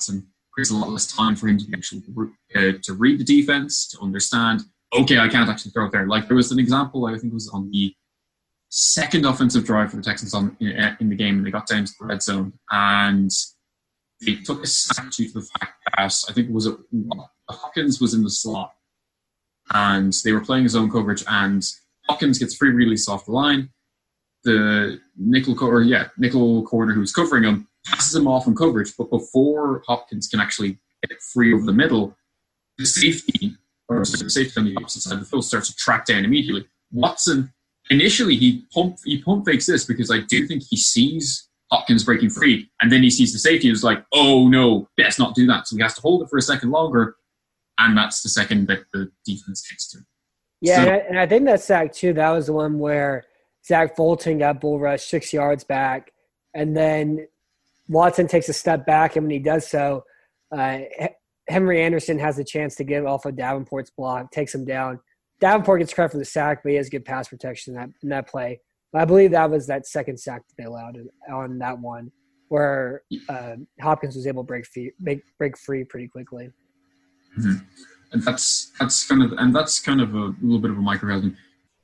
creates a lot less time for him to actually uh, to read the defense, to understand, okay, I can't actually throw it there. Like there was an example, I think it was on the second offensive drive for the Texans on, in, in the game, and they got down to the red zone, and they took a sack due to the fact that I think it was a, Hopkins was in the slot, and they were playing his own coverage, and Hopkins gets free release off the line. The nickel co- or yeah, nickel corner who's covering him passes him off in coverage, but before Hopkins can actually get free over the middle, the safety or the safety on the opposite side of the field starts to track down immediately. Watson initially he pump he pump fakes this because I do think he sees Hopkins breaking free, and then he sees the safety and is like, oh no, let's not do that. So he has to hold it for a second longer, and that's the second that the defense kicks to. Yeah, so, and, I, and I think that sack too, that was the one where Zach Fulton got bull rushed six yards back, and then Watson takes a step back, and when he does so, uh, Henry Anderson has a chance to get off of Davenport's block, takes him down. Davenport gets credit for the sack, but he has good pass protection in that, in that play. But I believe that was that second sack that they allowed on that one, where uh, Hopkins was able to break free, break, break free pretty quickly. Mm-hmm. And that's that's kind of and that's kind of a little bit of a micro.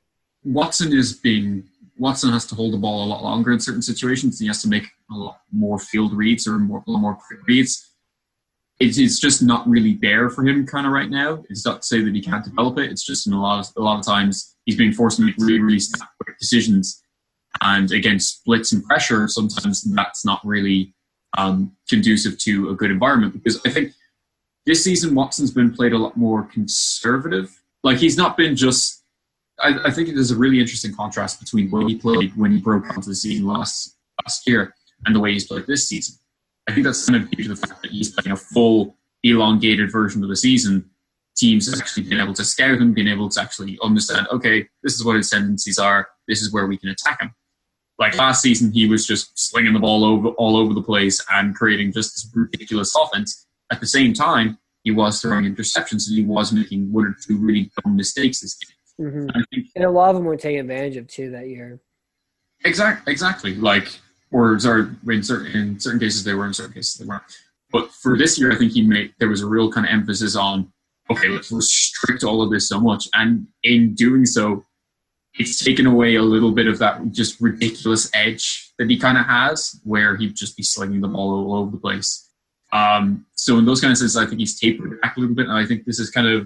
Watson is being Watson has to hold the ball a lot longer in certain situations. He has to make a lot more field reads or more more quick reads. It's, it's just not really there for him kind of right now. It's not to say that he can't develop it. It's just in a lot of, a lot of times he's being forced to make really, really quick decisions. And against blitz and pressure, sometimes that's not really um, conducive to a good environment. Because I think this season Watson's been played a lot more conservative. Like he's not been just – I, I think there's a really interesting contrast between what he played when he broke onto the scene last, last year and the way he's played this season. I think that's kind of due to the fact that he's playing a full, elongated version of the season. Teams have actually been able to scout him, been able to actually understand, okay, this is what his tendencies are. This is where we can attack him. Like last season, he was just slinging the ball over all over the place and creating just this ridiculous offense. At the same time, he was throwing interceptions and he was making one or two really dumb mistakes this game. Mm-hmm. And, I think, and a lot of them were taking advantage of too that year. Exactly, exactly. Like. Or sorry, in certain in certain cases they were, in certain cases they weren't. But for this year, I think he made there was a real kind of emphasis on, okay, let's restrict all of this so much, and in doing so, it's taken away a little bit of that just ridiculous edge that he kind of has, where he'd just be slinging the ball all over the place. Um, so in those kind of senses, I think he's tapered back a little bit, and I think this is kind of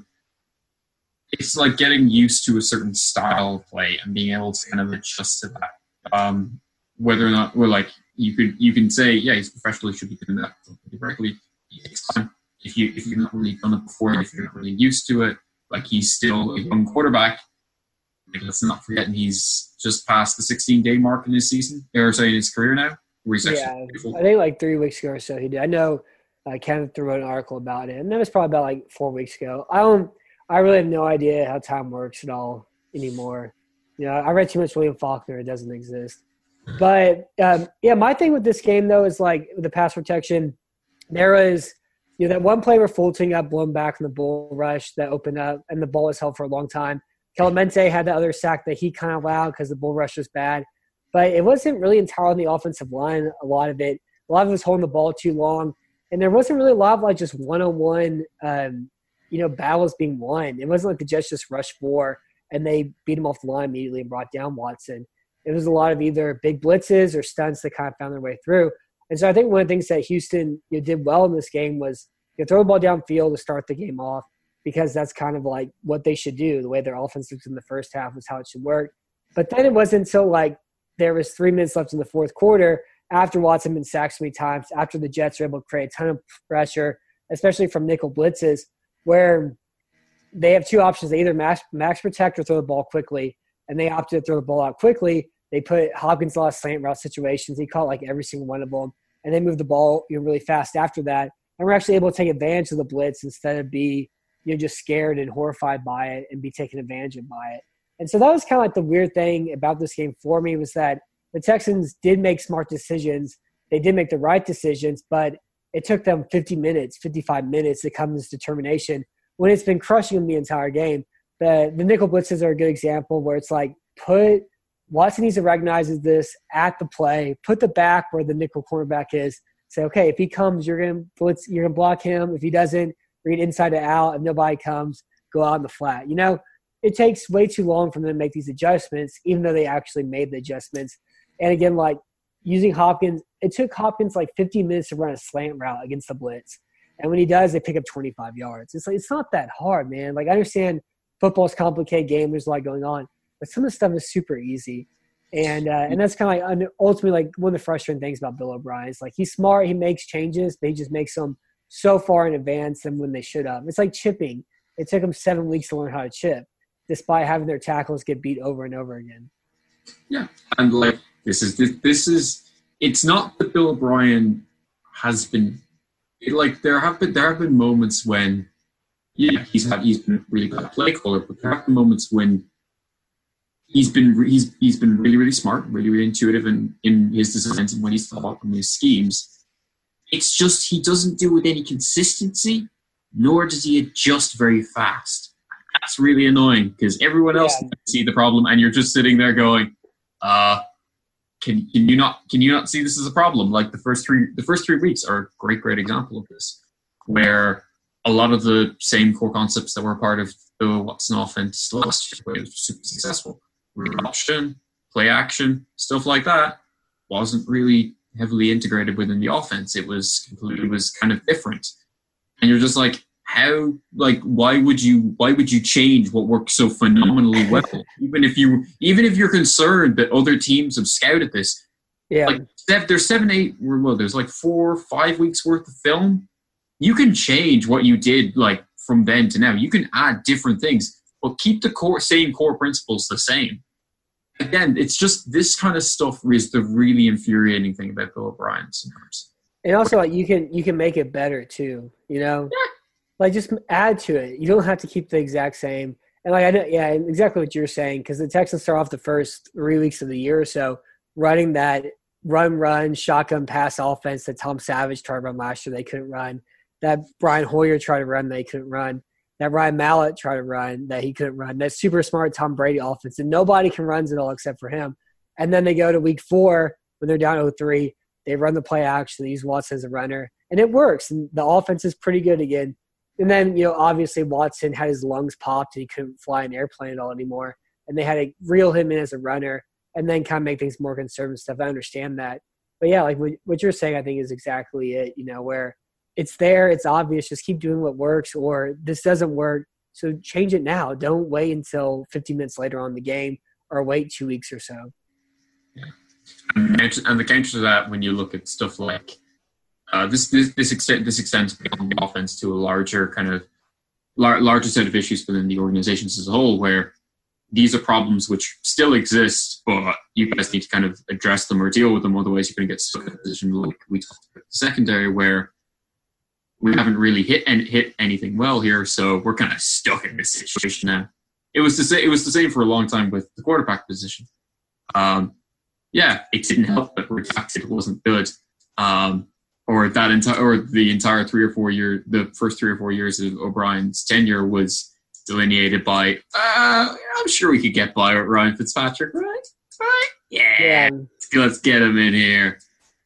it's like getting used to a certain style of play and being able to kind of adjust to that. Um, Whether or not, well, like you could, you can say, yeah, he's professional, he should be doing that correctly. It takes time. If you, if you've not really done it before, if you're not really used to it, like he's still a young quarterback. Like, let's not forget, he's just past the sixteen-day mark in his season, or sorry, in his career now. Where he's yeah, actually I think like three weeks ago or so he did. I know uh, Kenneth wrote an article about it, and that was probably about like four weeks ago. I don't, I really have no idea how time works at all anymore. You know, I read too much William Faulkner; it doesn't exist. But, um, yeah, my thing with this game, though, is, like, with the pass protection, there was, you know, that one play where Fulton got blown back from the bull rush that opened up, and the ball was held for a long time. Clemente had the other sack that he kind of allowed because the bull rush was bad. But it wasn't really entirely the offensive line, a lot of it. A lot of it was holding the ball too long. And there wasn't really a lot of, like, just one-on-one, um, you know, battles being won. It wasn't like the Jets just rushed for, and they beat him off the line immediately and brought down Watson. It was a lot of either big blitzes or stunts that kind of found their way through. And so I think one of the things that Houston you know, did well in this game was you know, throw the ball downfield to start the game off because that's kind of like what they should do. The way their offense looks in the first half was how it should work. But then it wasn't until like there was three minutes left in the fourth quarter after Watson been sacked so many times, after the Jets were able to create a ton of pressure, especially from nickel blitzes, where they have two options. They either max, max protect or throw the ball quickly, and they opted to throw the ball out quickly. They put Hopkins in a lot of slant route situations. He caught like every single one of them. And they moved the ball you know, really fast after that. And we're actually able to take advantage of the blitz instead of be you know, just scared and horrified by it and be taken advantage of by it. And so that was kind of like the weird thing about this game for me was that the Texans did make smart decisions. They did make the right decisions, but it took them fifty minutes, fifty-five minutes to come to this determination when it's been crushing them the entire game. The, the nickel blitzes are a good example where it's like put – Watson needs to recognize this at the play, put the back where the nickel cornerback is, Say, okay, if he comes, you're gonna blitz, you're gonna block him. If he doesn't, read inside to out. If nobody comes, go out in the flat. You know, it takes way too long for them to make these adjustments, even though they actually made the adjustments. And again, like using Hopkins, it took Hopkins like fifteen minutes to run a slant route against the blitz. And when he does, they pick up twenty-five yards. It's like, it's not that hard, man. Like, I understand football's a complicated game. There's a lot going on. But some of the stuff is super easy. And uh, and that's kind of like ultimately like one of the frustrating things about Bill O'Brien. Is like he's smart, he makes changes, but he just makes them so far in advance than when they should have. It's like chipping. It took them seven weeks to learn how to chip, despite having their tackles get beat over and over again. Yeah, and like this is this, this is it's not that Bill O'Brien has been like there have been there have been moments when yeah he's had he's been a really good play caller, but there have been moments when He's been he's he's been really really smart, really really intuitive in, in his designs and when he's thought in his schemes. It's just he doesn't do it with any consistency, nor does he adjust very fast. That's really annoying because everyone else Yeah. can see the problem, and you're just sitting there going, "Uh, can can you not can you not see this as a problem?" Like the first three the first three weeks are a great great example of this, where a lot of the same core concepts that were part of the Watson offense last year was super successful. Read option, play action, stuff like that wasn't really heavily integrated within the offense. It was completely, it was kind of different. And you're just like, how, like, why would you, why would you change what works so phenomenally well? even if you, even if you're concerned that other teams have scouted this, Yeah. like there's seven, eight, well, there's like four, five weeks worth of film. You can change what you did like from then to now. You can add different things. But keep the core, same core principles the same. Again, it's just this kind of stuff is the really infuriating thing about Bill O'Brien sometimes. And also, like, you can you can make it better too. You know, Yeah. like just add to it. You don't have to keep the exact same. And like I know, yeah, exactly what you're saying. Because the Texans start off the first three weeks of the year or so running that run, run, shotgun pass offense that Tom Savage tried to run last year. They couldn't run. That Brian Hoyer tried to run. They couldn't run. That Ryan Mallett tried to run that he couldn't run. That super smart Tom Brady offense. And nobody can run it all except for him. And then they go to week four when they're down oh three. They run the play action. They use Watson as a runner. And it works. And the offense is pretty good again. And then, you know, obviously Watson had his lungs popped and he couldn't fly an airplane at all anymore. And they had to reel him in as a runner and then kind of make things more conservative stuff. I understand that. But, yeah, like what you're saying I think is exactly it, you know, where – it's there. It's obvious. Just keep doing what works, or this doesn't work. So change it now. Don't wait until fifteen minutes later on the game, or wait two weeks or so. Yeah. And, and the counter to that, when you look at stuff like uh, this, this, this extent, this extends beyond the offense to a larger kind of lar- larger set of issues within the organizations as a whole, where these are problems which still exist, but you guys need to kind of address them or deal with them. Otherwise, you're going to get stuck in a position like we talked about the secondary, where we haven't really hit and hit anything well here, so we're kind of stuck in this situation now. It was the same. It was the same for a long time with the quarterback position. Um, yeah, it didn't help that Redacted wasn't good, um, or that entire, or the entire three or four year, the first three or four years of O'Brien's tenure was delineated by. Uh, I'm sure we could get by with Ryan Fitzpatrick, right? Right? Yeah. Yeah. Let's get him in here.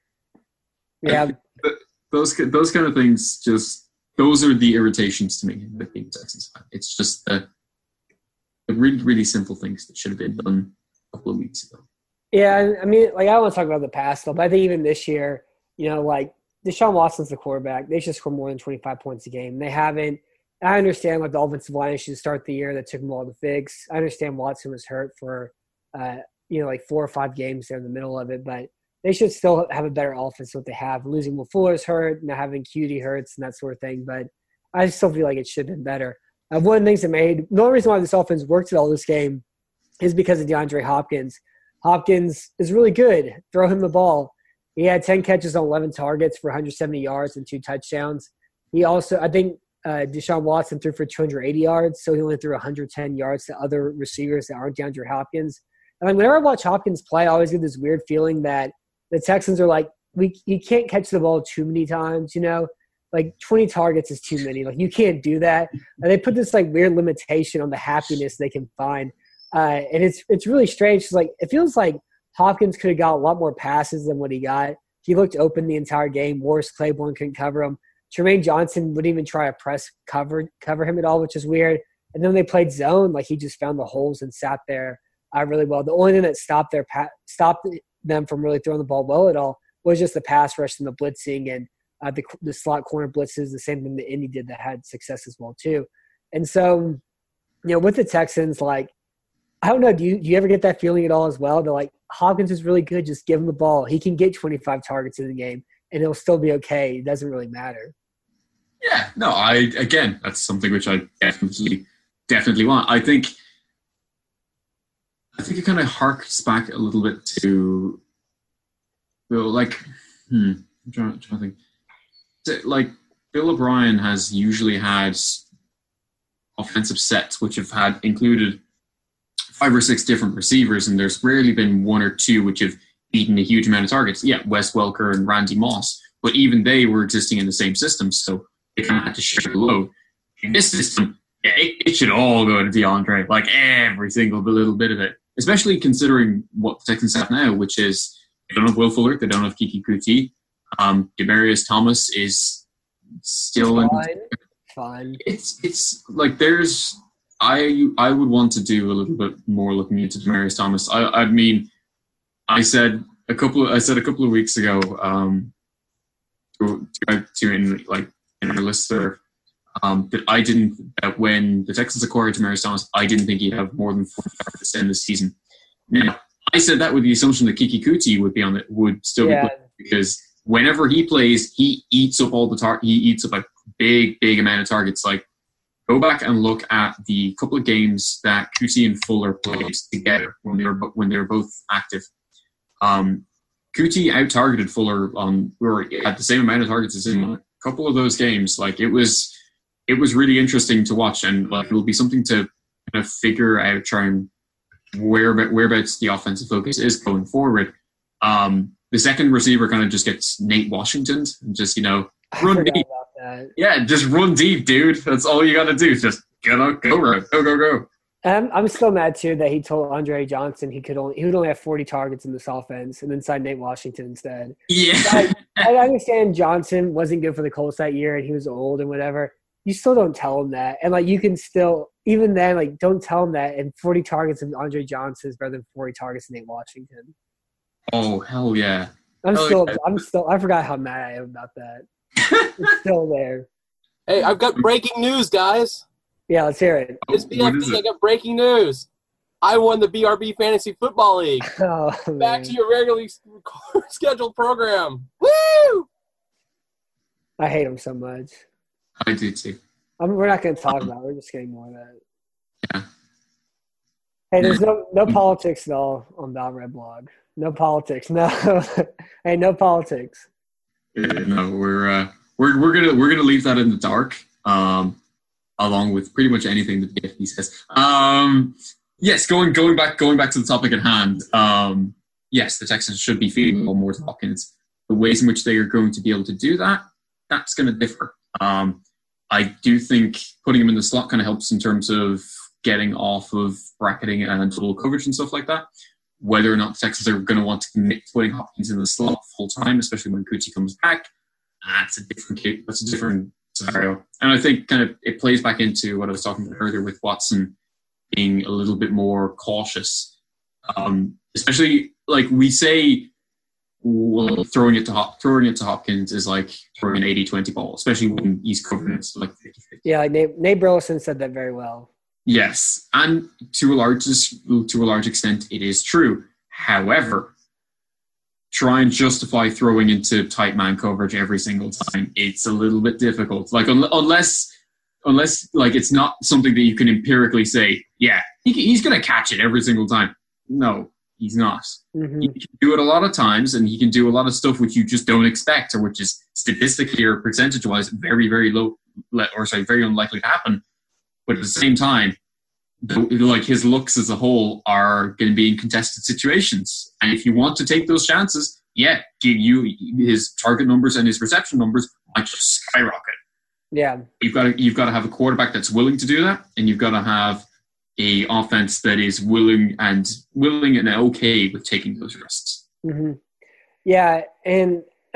Yeah. Those those kind of things, just those are the irritations to me with being a Texans fan. It's just the, the really really simple things that should have been done a couple of weeks ago. Yeah, I mean, like I don't want to talk about the past stuff, but I think even this year, you know, like Deshaun Watson's the quarterback. They should score more than twenty-five points a game. They haven't. I understand like the offensive line issues to start the year that took them all to fix. I understand Watson was hurt for, uh, you know, like four or five games there in the middle of it, but they should still have a better offense than what they have. Losing Will Fuller's hurt, now having Cutie hurts and that sort of thing. But I still feel like it should have been better. Uh, one of the things that made – the only reason why this offense worked at all this game is because of DeAndre Hopkins. Hopkins is really good. Throw him the ball. He had ten catches on eleven targets for one hundred seventy yards and two touchdowns. He also – I think uh, Deshaun Watson threw for two hundred eighty yards, so he only threw one hundred ten yards to other receivers that aren't DeAndre Hopkins. And like, whenever I watch Hopkins play, I always get this weird feeling that – the Texans are like, we you can't catch the ball too many times, you know? Like twenty targets is too many. Like you can't do that. And they put this like weird limitation on the happiness they can find. Uh, and it's it's really strange. It's like it feels like Hopkins could have got a lot more passes than what he got. he looked open the entire game. Morris Claiborne couldn't cover him. Tremaine Johnson wouldn't even try a press cover cover him at all, which is weird. And then when they played zone, like he just found the holes and sat there uh, really well. The only thing that stopped their pa- stopped them from really throwing the ball well at all was just the pass rush and the blitzing and uh, the the slot corner blitzes, the same thing that Indy did that had success as well too. And so, you know, with the Texans, like, I don't know, do you do you ever get that feeling at all as well? That like Hopkins is really good, just give him the ball. He can get twenty-five targets in the game and he'll still be okay. It doesn't really matter. Yeah, no, I again, that's something which I definitely definitely want. I think I think it kind of harks back a little bit to, well, like, hmm, I'm trying, I'm trying to think. Like, Bill O'Brien has usually had offensive sets which have had included five or six different receivers, and there's rarely been one or two which have beaten a huge amount of targets. Yeah, Wes Welker and Randy Moss, but even they were existing in the same system, so they kind of had to share the load. In this system, yeah, it, it should all go to DeAndre, like every single little bit of it, especially considering what the Texans have now, which is they don't have Will Fuller, they don't have Kiki Kuti. Um, Demaryius Thomas is still in. Fine. Fine. It's it's like there's I I would want to do a little bit more looking into Demaryius Thomas. I I mean, I said a couple of, I said a couple of weeks ago um, to to, to in like in our list there um, that I didn't that when the Texans acquired Demaryius Thomas, I didn't think he'd have more than four targets in the season. Now I said that with the assumption that Kiki Kuti would be on it would still Yeah. be playing, because whenever he plays, he eats up all the tar- he eats up a big big amount of targets. Like, go back and look at the couple of games that Kuti and Fuller played together when they were when they were both active. Um, Kuti out-targeted Fuller on, or had the same amount of targets as him on a couple of those games. Like, it was, it was really interesting to watch, and like it'll be something to kind of figure out, try and where whereabouts the offensive focus is going forward. Um, the second receiver kind of just gets Nate Washington, and just you know run deep. About that. Yeah, just run deep, dude. That's all you got to do. Just get on, go, go, go, go, go. I'm, I'm still mad too that he told Andre Johnson he could only he would only have forty targets in this offense, and then signed Nate Washington instead. Yeah, I, I understand Johnson wasn't good for the Colts that year, and he was old and whatever. You still don't tell him that, and like you can still even then like don't tell him that. And forty targets of Andre Johnson is better than forty targets of Nate Washington. Oh hell yeah! I'm hell still yeah. I'm still I forgot how mad I am about that. It's still there. Hey, I've got breaking news, guys. Yeah, let's hear it. It's What is B F B. I it? got breaking news. I won the B R B Fantasy Football League. Oh, Back man. to your regularly scheduled program. Woo! I hate him so much. I do too. I mean, we're not going to talk about it. We're just getting more of that. Yeah. Hey, there's no no politics at all on Val Red Blog. No politics. No. Hey, no politics. Yeah, no, we're uh, we're we're gonna we're gonna leave that in the dark, um, along with pretty much anything that B F B says. Um, yes, going going back going back to the topic at hand. Um, yes, the Texans should be feeding more to Hopkins. The ways in which they are going to be able to do that, that's going to differ. Um, I do think putting him in the slot kind of helps in terms of getting off of bracketing and total coverage and stuff like that. Whether or not the Texans are going to want to commit to putting Hopkins in the slot full time, especially when Kuti comes back, that's a different case. That's a different scenario. And I think kind of it plays back into what I was talking about earlier with Watson being a little bit more cautious. Um, especially like we say, well, throwing it to Hop, throwing it to Hopkins is like throwing an eighty twenty ball, especially when he's covering it like fifty fifty. Yeah, like Nate, Nate Burleson said that very well. Yes, and to a large to a large extent, it is true. However, try and justify throwing into tight man coverage every single time. It's a little bit difficult. Like un- unless unless like it's not something that you can empirically say, yeah, he, he's going to catch it every single time. No, he's not. Mm-hmm. He can do it a lot of times, and he can do a lot of stuff which you just don't expect, or which is statistically or percentage-wise very, very low, or sorry, very unlikely to happen. But at the same time, the, like his looks as a whole are going to be in contested situations, and if you want to take those chances, yeah, give you his target numbers and his reception numbers might just skyrocket. Yeah, You've got to you've got to have a quarterback that's willing to do that, and you've got to have a offense that is willing and willing and okay with taking those risks. mm-hmm. Yeah, and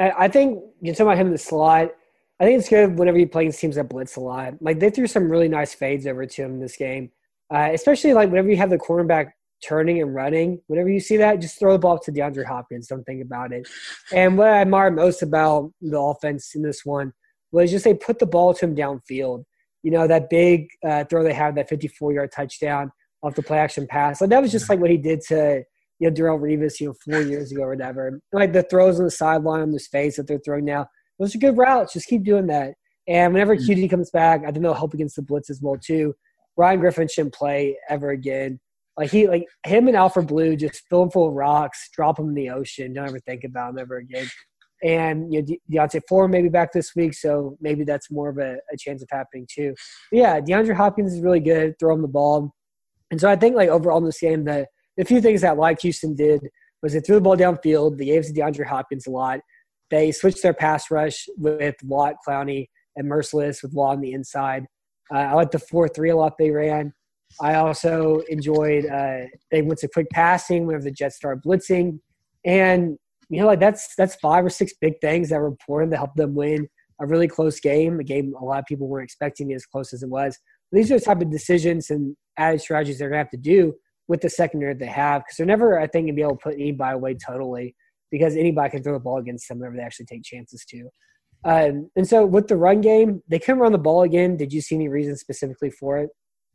I, I think you're talking about him in the slot. I think it's good whenever he plays teams that blitz a lot. Like they threw some really nice fades over to him in this game, uh, especially like whenever you have the cornerback turning and running. Whenever you see that, just throw the ball to DeAndre Hopkins. Don't think about it. And what I admire most about the offense in this one was just they put the ball to him downfield. You know, that big uh, throw they had, that fifty-four-yard touchdown off the play-action pass. Like that was just like what he did to, you know, Darrelle Revis, you know, four years ago or whatever. Like the throws on the sideline on his face that they're throwing now. Those are good routes. Just keep doing that. And whenever Q D comes back, I think they'll help against the blitz as well too. Ryan Griffin shouldn't play ever again. Like he, like him and Alfred Blue, just fill him full of rocks, drop him in the ocean. Don't ever think about him ever again. And you know, De- Deontay Foreman may be back this week, so maybe that's more of a, a chance of happening too. But yeah, DeAndre Hopkins is really good. Throw him the ball. And so I think like overall in this game, the, the few things that like Houston did was they threw the ball downfield. They gave it to DeAndre Hopkins a lot. They switched their pass rush with Watt, Clowney, and Merciless with Watt on the inside. Uh, I like the four three a lot they ran. I also enjoyed uh, they went to quick passing whenever the Jets started blitzing. And, you know, like that's that's five or six big things that were important to help them win a really close game, a game a lot of people weren't expecting as close as it was. But these are the type of decisions and added strategies they're going to have to do with the secondary they have because they're never, I think, going to be able to put anybody away totally because anybody can throw the ball against them whenever they actually take chances to. Um, and so with the run game, they couldn't run the ball again. Did you see any reason specifically for it?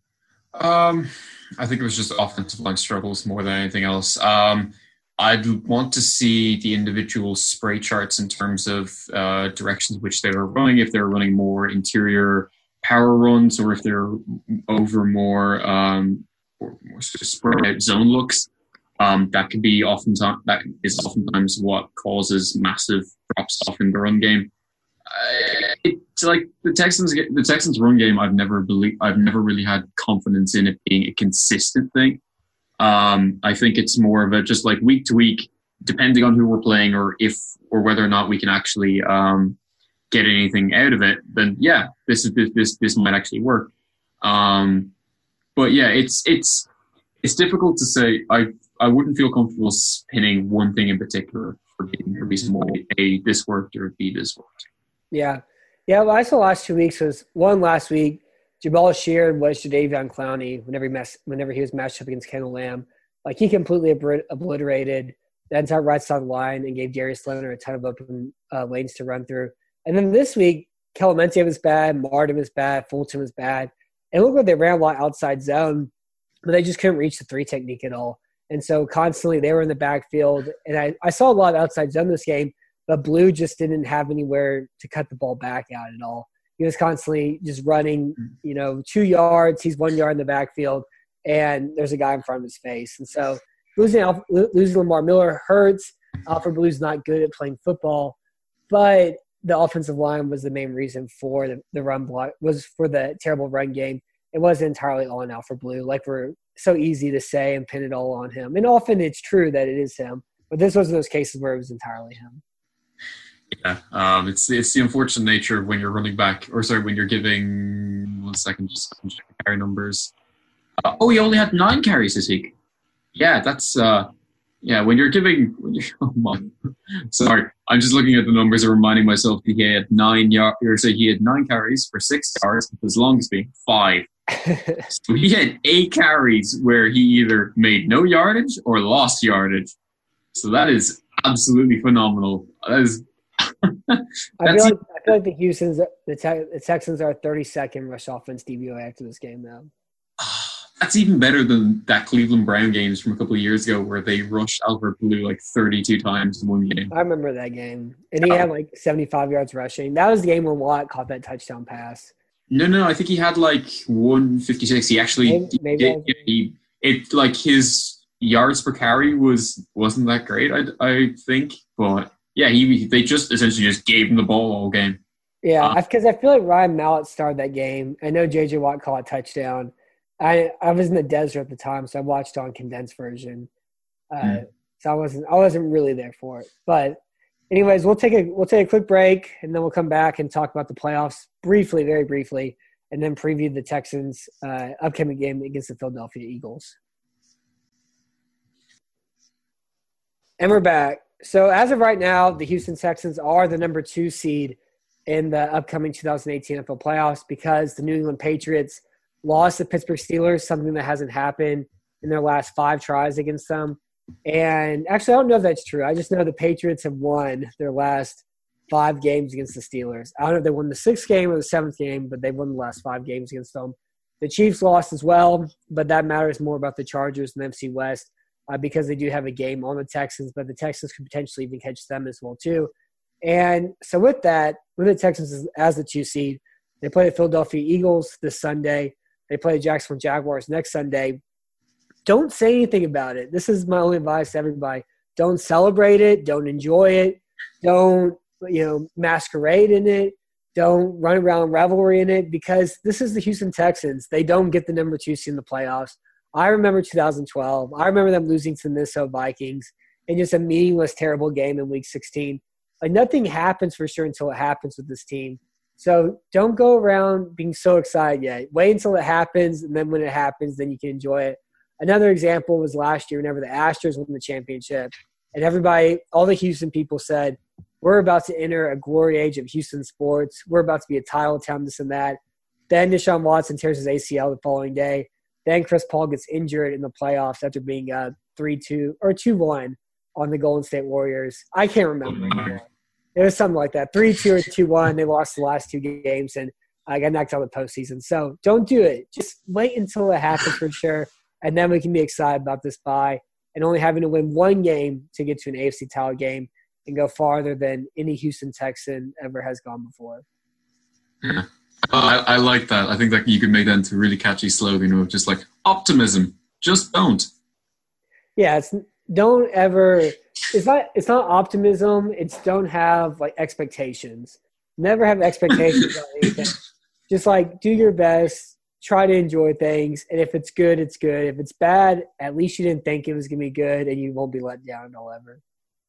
Um, I think it was just offensive line struggles more than anything else. Um, I'd want to see the individual spray charts in terms of uh, directions which they were running, if they're running more interior power runs or if they're over more, um, or more sort of spread out zone looks. Um, that could be oftentimes, that is oftentimes what causes massive drops off in the run game. Uh, it's like the Texans, the Texans run game. I've never believed, I've never really had confidence in it being a consistent thing. Um, I think it's more of a just like week to week, depending on who we're playing or if or whether or not we can actually um, get anything out of it. Then yeah, this is this this, this might actually work. Um, but yeah, it's it's it's difficult to say. I I wouldn't feel comfortable pinning one thing in particular for being a reason why A, this worked or B, this worked. Yeah. Yeah, what I saw last two weeks was one last week, Jabal Sheard was Jadeveon Clowney whenever he, mess, whenever he was matched up against Kendall Lamb. Like, he completely obliter- obliterated the entire right side line and gave Darius Leonard a ton of open uh, lanes to run through. And then this week, Clemente was bad, Martin was bad, Fulton was bad. It looked like they ran a lot outside zone, but they just couldn't reach the three technique at all. And so constantly they were in the backfield. And I, I saw a lot of outside zone this game, but Blue just didn't have anywhere to cut the ball back out at all. He was constantly just running, you know, two yards. He's one yard in the backfield, and there's a guy in front of his face. And so losing Alf, losing Lamar Miller hurts. Alfred Blue's not good at playing football, but the offensive line was the main reason for the, the run block, was for the terrible run game. It wasn't entirely all on Alfred Blue. Like, we're so easy to say and pin it all on him. And often it's true that it is him, but this was one of those cases where it was entirely him. Yeah, um, it's it's the unfortunate nature of when you're running back, or sorry, when you're giving, one second, just check carry numbers. Uh, oh, he only had nine carries this week. Yeah, that's, uh, yeah, when you're giving, when you're, oh my, sorry, I'm just looking at the numbers and reminding myself that he had nine yards, or say he had nine carries for six yards, with his longest being five. So he had eight carries where he either made no yardage or lost yardage. So that is absolutely phenomenal. That is. I feel like I feel like the Houston's the, te- the Texans are thirty-second rush offense D V O A after this game now. That's even better than that Cleveland Brown games from a couple of years ago where they rushed Alfred Blue like thirty-two times in one game. I remember that game, and he oh. had like seventy-five yards rushing. That was the game where Watt caught that touchdown pass. No, no, I think he had like one fifty-six. He actually maybe, maybe did, he it like his yards per carry was wasn't that great. I I think, but. Yeah, he they just essentially just gave him the ball all game. Yeah, because uh, I feel like Ryan Mallett started that game. I know J J Watt caught a touchdown. I I was in the desert at the time, so I watched on condensed version. Uh, mm. So I wasn't I wasn't really there for it. But anyways, we'll take a we'll take a quick break, and then we'll come back and talk about the playoffs briefly, very briefly, and then preview the Texans' uh, upcoming game against the Philadelphia Eagles. And we're back. so as of right now, the Houston Texans are the number two seed in the upcoming two thousand eighteen N F L playoffs because the New England Patriots lost the Pittsburgh Steelers, something that hasn't happened in their last five tries against them. And actually, I don't know if that's true. I just know the Patriots have won their last five games against the Steelers. I don't know if they won the sixth game or the seventh game, but they won the last five games against them. The Chiefs lost as well, but that matters more about the Chargers and the N F C West uh, because they do have a game on the Texans, but the Texans could potentially even catch them as well too. And so with that, with the Texans as, as the two seed, they play the Philadelphia Eagles this Sunday. They play the Jacksonville Jaguars next Sunday. Don't say anything about it. This is my only advice to everybody. Don't celebrate it. Don't enjoy it. Don't, you know, masquerade in it. Don't run around revelry in it because this is the Houston Texans. They don't get the number two seed in the playoffs. I remember two thousand twelve. I remember them losing to the Minnesota Vikings in just a meaningless, terrible game in Week sixteen. Like nothing happens for sure until it happens with this team. So don't go around being so excited yet. Wait until it happens, and then when it happens, then you can enjoy it. Another example was last year whenever the Astros won the championship, and everybody, all the Houston people said, we're about to enter a glory age of Houston sports. We're about to be a title town, this and that. Then Deshaun Watson tears his A C L the following day. Then Chris Paul gets injured in the playoffs after being uh, three two or two one on the Golden State Warriors. I can't remember anymore. It was something like that. three two or two one. They lost the last two games, and I got knocked out of the postseason. So don't do it. Just wait until it happens for sure, and then we can be excited about this bye and only having to win one game to get to an A F C title game and go farther than any Houston Texan ever has gone before. Yeah. I, I like that. I think that you could make that into a really catchy slogan of just like optimism. Just don't. Yeah, it's don't ever. It's not. It's not optimism. It's don't have like expectations. Never have expectations on anything. Just like do your best. Try to enjoy things, and if it's good, it's good. If it's bad, at least you didn't think it was gonna be good, and you won't be let down all ever.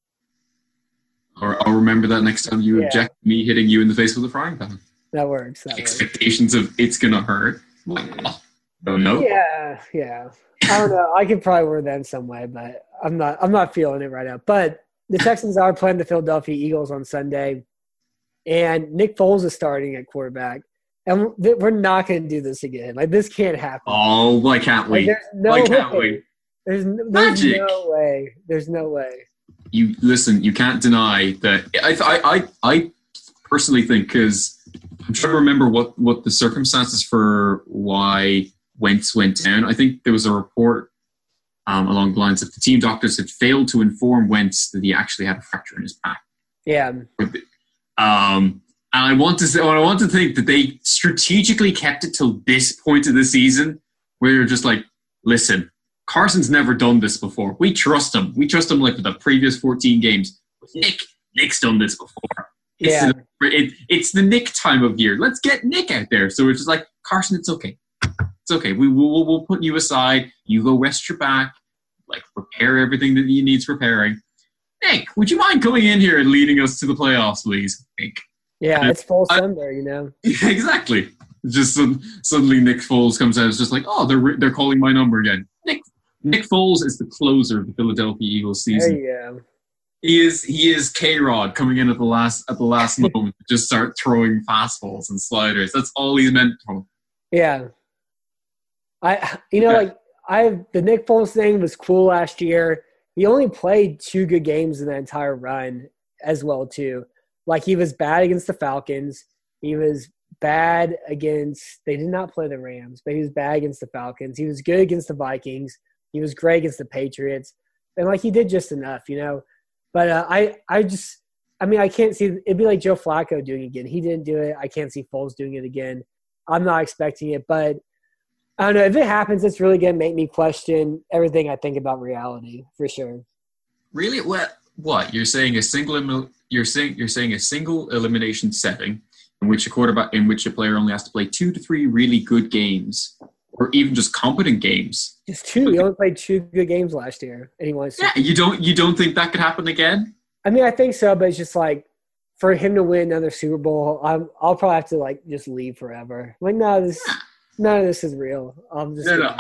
Or I'll remember that next time you Yeah. object me hitting you in the face with a frying pan. That works. That works. Expectations of it's gonna hurt. Like, oh, don't know. Yeah, yeah. I don't know. I could probably word that in some way, but I'm not. I'm not feeling it right now. But the Texans are playing the Philadelphia Eagles on Sunday, and Nick Foles is starting at quarterback, and we're not going to do this again. Like this can't happen. Oh, why can't we? Like, there's no why can't way. we? There's, no, there's Magic. no way. There's no way. You listen. You can't deny that. I I I, I personally think because I'm trying to remember what what the circumstances for why Wentz went down. I think there was a report um, along the lines that the team doctors had failed to inform Wentz that he actually had a fracture in his back. Yeah. Um, and I want to say, I want to think that they strategically kept it till this point of the season, where you're just like, listen, Carson's never done this before. We trust him. We trust him like for the previous fourteen games. Nick, Nick's done this before. It's, Yeah. the, it, it's the Nick time of year. Let's get Nick out there. So it's just like, Carson, it's okay. It's okay. We will we'll put you aside. You go rest your back, like prepare everything that you need preparing. Nick, would you mind coming in here and leading us to the playoffs, please? Nick. Yeah, it's full I- Sunday, you know. Yeah, exactly. Just some, suddenly Nick Foles comes out. It's just like, oh, they're they're calling my number again. Nick Nick Foles is the closer of the Philadelphia Eagles There season. you go. He is he is K-Rod coming in at the last at the last moment to just start throwing fastballs and sliders. That's all he's meant for. Yeah. I, you know, Yeah. like I, the Nick Foles thing was cool last year. He only played two good games in the entire run as well, too. Like he was bad against the Falcons. He was bad against, they did not play the Rams, but he was bad against the Falcons. He was good against the Vikings. He was great against the Patriots. And like he did just enough, you know. But uh, I, I just, I mean, I can't see, it'd be like Joe Flacco doing it again. He didn't do it. I can't see Foles doing it again. I'm not expecting it, but I don't know. If it happens, it's really going to make me question everything I think about reality, for sure. Really? What? What? You're saying a single? Elim- you're saying you're saying a single elimination setting in which a quarterback, in which a player only has to play two to three really good games, or even just competent games. Just two. He only played two good games last year, and he wants to. Yeah, you don't you don't think that could happen again? I mean, I think so, but it's just like for him to win another Super Bowl, I'm, I'll probably have to like just leave forever. Like, no, this none of this is real. I'm just No, no. gonna- I'm,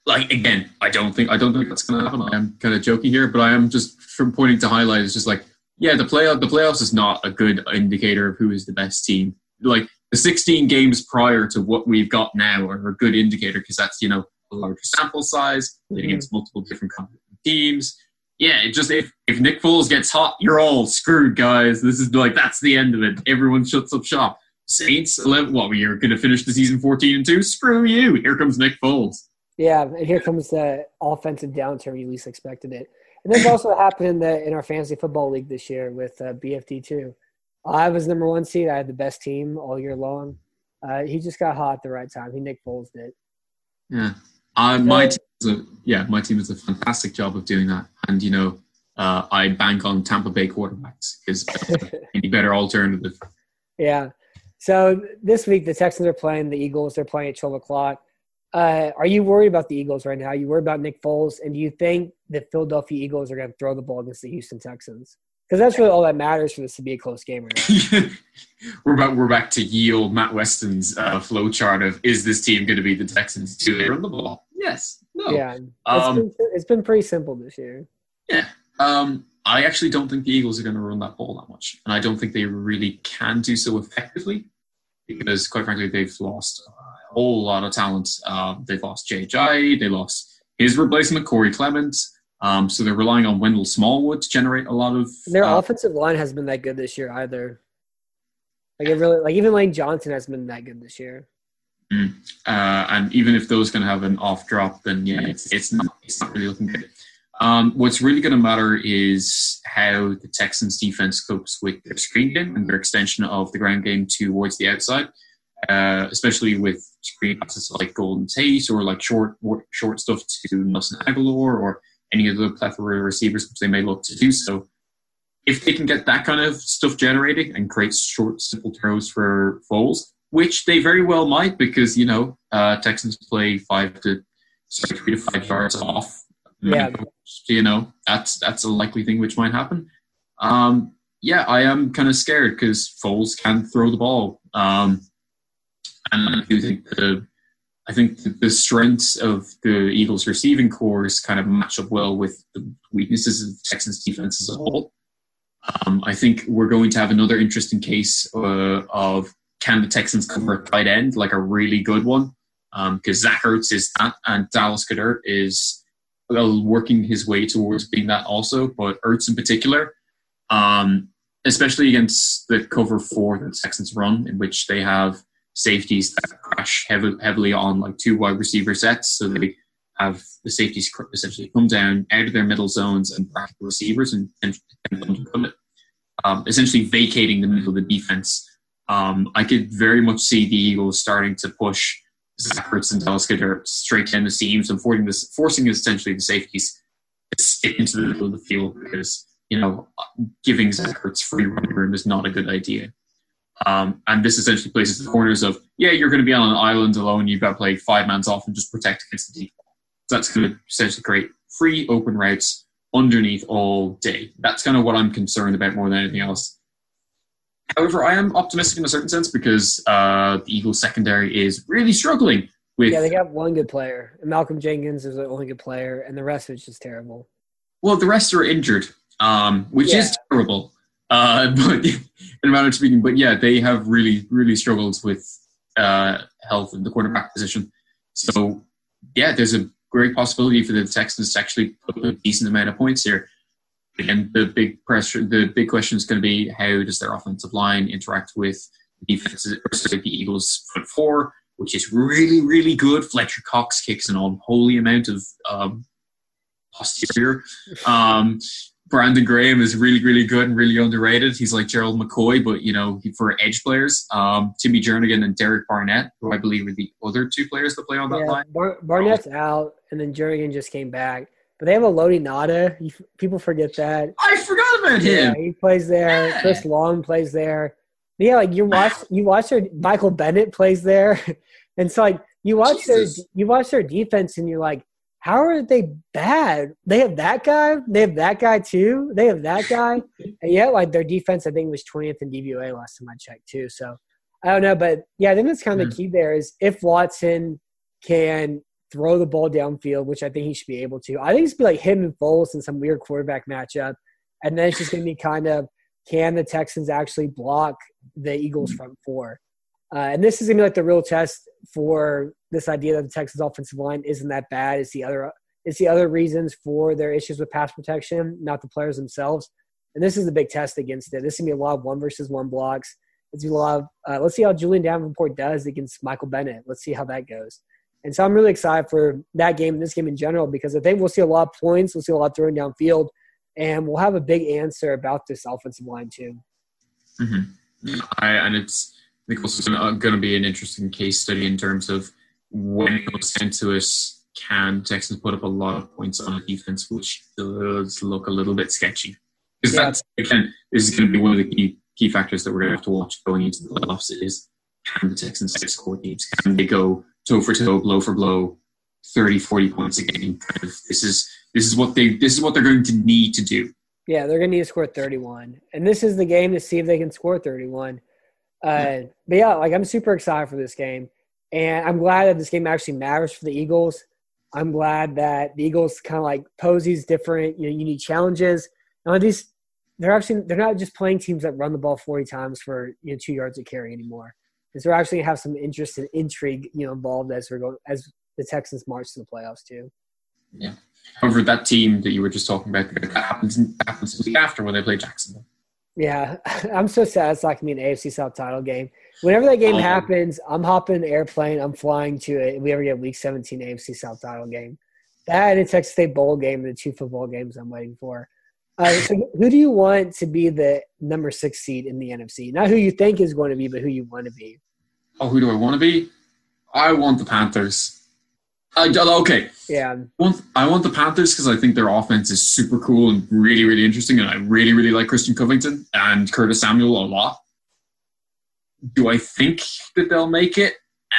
like again, I don't think I don't think that's going to happen. I'm kind of joking here, but I am just from pointing to highlight. It's just like, yeah, the playoff the playoffs is not a good indicator of who is the best team. Like the sixteen games prior to what we've got now are a good indicator because that's, you know, a larger sample size playing against multiple different teams. Yeah, it just if, if Nick Foles gets hot, you're all screwed, guys. This is like that's the end of it. Everyone shuts up shop. Saints, eleven, what you're going to finish the season fourteen and two? Screw you! Here comes Nick Foles. Yeah, and here comes the offensive downturn you least expected it. And this also happened in the in our fantasy football league this year with uh, B F D too. I was number one seed. I had the best team all year long. Uh, he just got hot at the right time. He Nick Foles did. Yeah, uh, my team is a, yeah, my team does a fantastic job of doing that. And you know, uh, I bank on Tampa Bay quarterbacks because any better alternative. Yeah. So this week the Texans are playing the Eagles. They're playing at twelve o'clock. Uh, are you worried about the Eagles right now? Are you worried about Nick Foles? And do you think the Philadelphia Eagles are going to throw the ball against the Houston Texans? Because that's really all that matters for this to be a close game right now. we're back. We're back to ye old Matt Weston's uh, flow chart of is this team going to be the Texans? Do they run the ball? Yes. No. Yeah. It's, Um, been, it's been pretty simple this year. Yeah. Um, I actually don't think the Eagles are going to run that ball that much, and I don't think they really can do so effectively because, quite frankly, they've lost a whole lot of talent. Um, they've lost Jay Jai. They lost his replacement, Corey Clements. Um, so they're relying on Wendell Smallwood to generate a lot of Their uh, offensive line hasn't been that good this year either. Like it really, like even Lane Johnson hasn't been that good this year. Mm. Uh, and even if those going to have an off drop, then yeah, it's it's not it's not really looking good. Um, what's really going to matter is how the Texans defense copes with their screen game and their extension of the ground game towards the outside, uh, especially with screen passes like Golden Tate or like short short stuff to Nelson Aguilar or any of the plethora of receivers which they may look to do so. If they can get that kind of stuff generating and create short, simple throws for Foles, which they very well might because, you know, uh, Texans play five to sorry, three to five yards off. Yeah. You know, that's that's a likely thing which might happen. Um, yeah, I am kind of scared because Foles can throw the ball. Um, and I do think the I think the strengths of the Eagles' receiving cores kind of match up well with the weaknesses of the Texans' defense as a whole. Um, I think we're going to have another interesting case uh, of can the Texans cover a tight end, like a really good one, because um, Zach Ertz is that, and Dallas Goedert is well, working his way towards being that also, but Ertz in particular, um, especially against the cover four that the Texans run, in which they have safeties that crash heavy, heavily on like two wide receiver sets. So they have the safeties essentially come down out of their middle zones and bracket the receivers and, and, and um, essentially vacating the middle of the defense. Um, I could very much see the Eagles starting to push Zach Ertz and Dallas Goedert straight down the seams and forcing, this, forcing essentially the safeties to stick into the middle of the field because, you know, giving Zach Ertz free running room is not a good idea. Um, and this essentially places the corners of, yeah, you're going to be on an island alone. You've got to play five mans off and just protect against the deep. So that's going to essentially create free open routes underneath all day. That's kind of what I'm concerned about more than anything else. However, I am optimistic in a certain sense because uh, the Eagles secondary is really struggling with. Yeah, they got one good player. And Malcolm Jenkins is the only good player, and the rest of it's just terrible. Well, the rest are injured, um, which yeah. is terrible. Uh, but in a manner of speaking, but yeah, they have really, really struggled with uh, health in the quarterback position. So yeah, there's a great possibility for the Texans to actually put a decent amount of points here. And the big pressure, the big question is going to be how does their offensive line interact with the defense, or sorry, the Eagles' front four, which is really, really good. Fletcher Cox kicks an unholy amount of um, posterior. Um, Brandon Graham is really, really good and really underrated. He's like Gerald McCoy, but, you know, for edge players. Um, Timmy Jernigan and Derek Barnett, who I believe are the other two players that play on that yeah, line. Bar- Barnett's oh. out, and then Jernigan just came back. But they have a Lodi Nada. You, people forget that. I forgot about him. Yeah, he plays there. Yeah. Chris Long plays there. Yeah, like you watch, you watch their Michael Bennett plays there, and so like you watch Jesus. their you watch their defense, and you're like, how are they bad? They have that guy. They have that guy too. They have that guy, and yet like their defense, I think was twentieth in D V O A last time I checked too. So I don't know, but yeah, I think that's kind of mm. the key there is if Watson can throw the ball downfield, which I think he should be able to. I think it's be like him and Foles in some weird quarterback matchup. And then it's just going to be kind of, can the Texans actually block the Eagles front four? Uh, and this is going to be like the real test for this idea that the Texans offensive line isn't that bad. It's the other, it's the other reasons for their issues with pass protection, not the players themselves. And this is the big test against it. This is going to be a lot of one versus one blocks. It's going to be a lot of, uh, let's see how Julian Davenport does against Michael Bennett. Let's see how that goes. And so I'm really excited for that game and this game in general, because I think we'll see a lot of points. We'll see a lot throwing downfield, and we'll have a big answer about this offensive line too. Mm-hmm. I, and it's, I think it's going to be an interesting case study in terms of when it comes down to it, can Texans put up a lot of points on a defense, which does look a little bit sketchy. Because Yeah. that's, again, this is going to be one of the key, key factors that we're going to have to watch going into the playoffs is, can the Texans score games? Can they go toe for toe, blow for blow, thirty, forty points a game? Kind of, this is this is what they this is what they're going to need to do. Yeah, they're going to need to score thirty-one. And this is the game to see if they can score thirty-one. Uh, but, yeah, like I'm super excited for this game. And I'm glad that this game actually matters for the Eagles. I'm glad that the Eagles kind of like pose these different, you know, unique challenges. And these, they're actually they're not just playing teams that run the ball forty times for, you know, two yards of carry anymore. Because they're actually going to have some interest and intrigue, you know, involved as we're going as the Texans march to the playoffs too. Yeah. However, that team that you were just talking about, that happens, happens the week after when they play Jacksonville. Yeah, I'm so sad it's not going to be an A F C South title game. Whenever that game Um, happens, I'm hopping an airplane, I'm flying to it, if we ever get a Week seventeen A F C South title game. That and a Texas State Bowl game, the two football games I'm waiting for. Uh, so who do you want to be the number six seed in the N F C? Not who you think is going to be, but who you want to be. Oh, who do I want to be? I want the Panthers. I, okay. Yeah. I want, I want the Panthers because I think their offense is super cool and really, really interesting, and I really, really like Christian Covington and Curtis Samuel a lot. Do I think that they'll make it? Uh,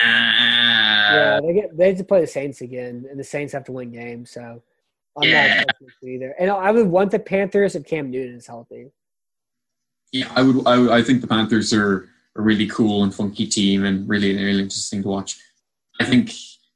Yeah, they get they have to play the Saints again, and the Saints have to win games, so I'm Yeah. not expecting to either. And I would want the Panthers if Cam Newton is healthy. Yeah, I would, I would. I think the Panthers are a really cool and funky team and really, really interesting to watch. I think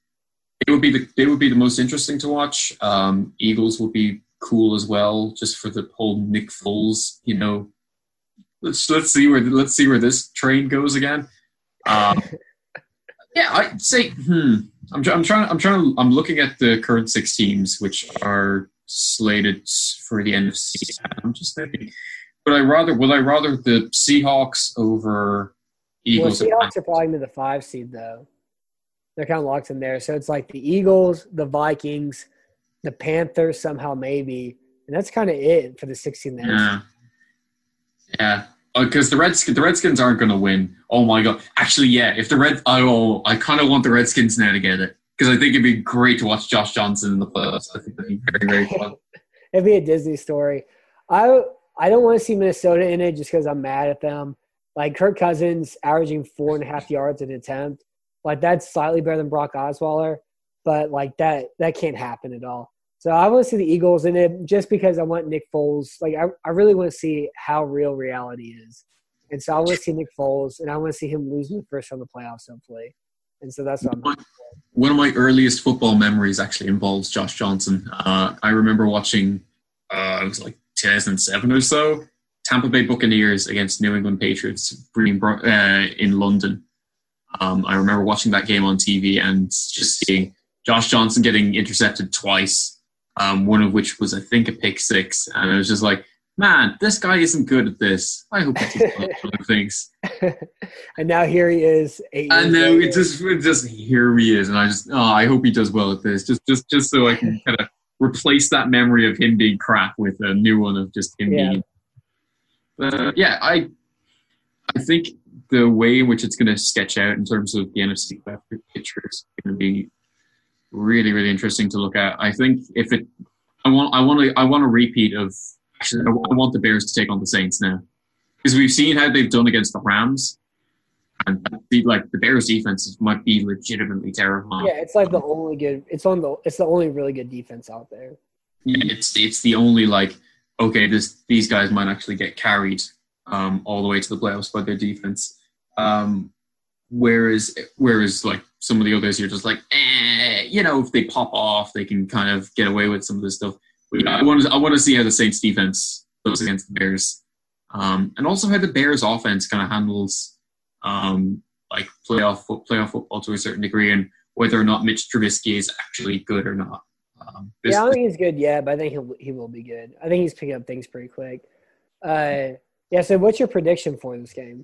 it would be the they would be the most interesting to watch. Um, Eagles would be cool as well, just for the whole Nick Foles. You know, let's let's see where let's see where this train goes again. Um, yeah, I'd say. Hmm. I'm I'm trying I'm trying I'm looking at the current six teams which are slated for the N F C. I'm just thinking. Would I rather would I rather the Seahawks over Eagles? Well, Seahawks are probably in the five seed though. They're kind of locked in there, so it's like the Eagles, the Vikings, the Panthers somehow maybe, and that's kind of it for the sixteen. Yeah, yeah. Because uh, the Redskins the Redskins aren't going to win. Oh my god! Actually, yeah. If the Red, oh, I kind of want the Redskins now to get it because I think it'd be great to watch Josh Johnson in the playoffs. I think that'd be very very fun. It'd be a Disney story. I I don't want to see Minnesota in it just because I'm mad at them. Like Kirk Cousins averaging four and a half yards an attempt. Like that's slightly better than Brock Osweiler, but like that that can't happen at all. So I want to see the Eagles in it just because I want Nick Foles. Like I, I really want to see how real reality is. And so I want to see Nick Foles, and I want to see him lose in the first round of the playoffs, hopefully. And so that's what I'm looking for. One of my earliest football memories actually involves Josh Johnson. Uh, I remember watching, uh, it was like two thousand seven or so, Tampa Bay Buccaneers against New England Patriots uh, in London. Um, I remember watching that game on T V and just seeing Josh Johnson getting intercepted twice, um, one of which was, I think, a pick six. And I was just like, man, this guy isn't good at this. I hope he does other things. And now here he is. Eight And years now later. it just, it just here he is. And I just, oh, I hope he does well at this. Just, just, just so I can kind of replace that memory of him being crap with a new one of just him Yeah. being. Uh, yeah, I, I think the way in which it's going to sketch out in terms of the N F C picture is going to be really, really interesting to look at. I think if it, I want, I want to, I want a repeat of. Actually, I want the Bears to take on the Saints now because we've seen how they've done against the Rams, and the, like the Bears' defense might be legitimately terrifying. Yeah, it's like the only good. It's on the. It's the only really good defense out there. It's it's the only like okay, this these guys might actually get carried um, all the way to the playoffs by their defense. Um, whereas whereas like some of the others, you're just like, eh, you know, if they pop off, they can kind of get away with some of this stuff. But yeah, I want to I want to see how the Saints defense goes against the Bears, um, and also how the Bears offense kind of handles um, like playoff playoff football to a certain degree, and whether or not Mitch Trubisky is actually good or not. Um, this, yeah, I don't think he's good yet, but I think he'll, he will be good. I think he's picking up things pretty quick. Uh, yeah, so what's your prediction for this game?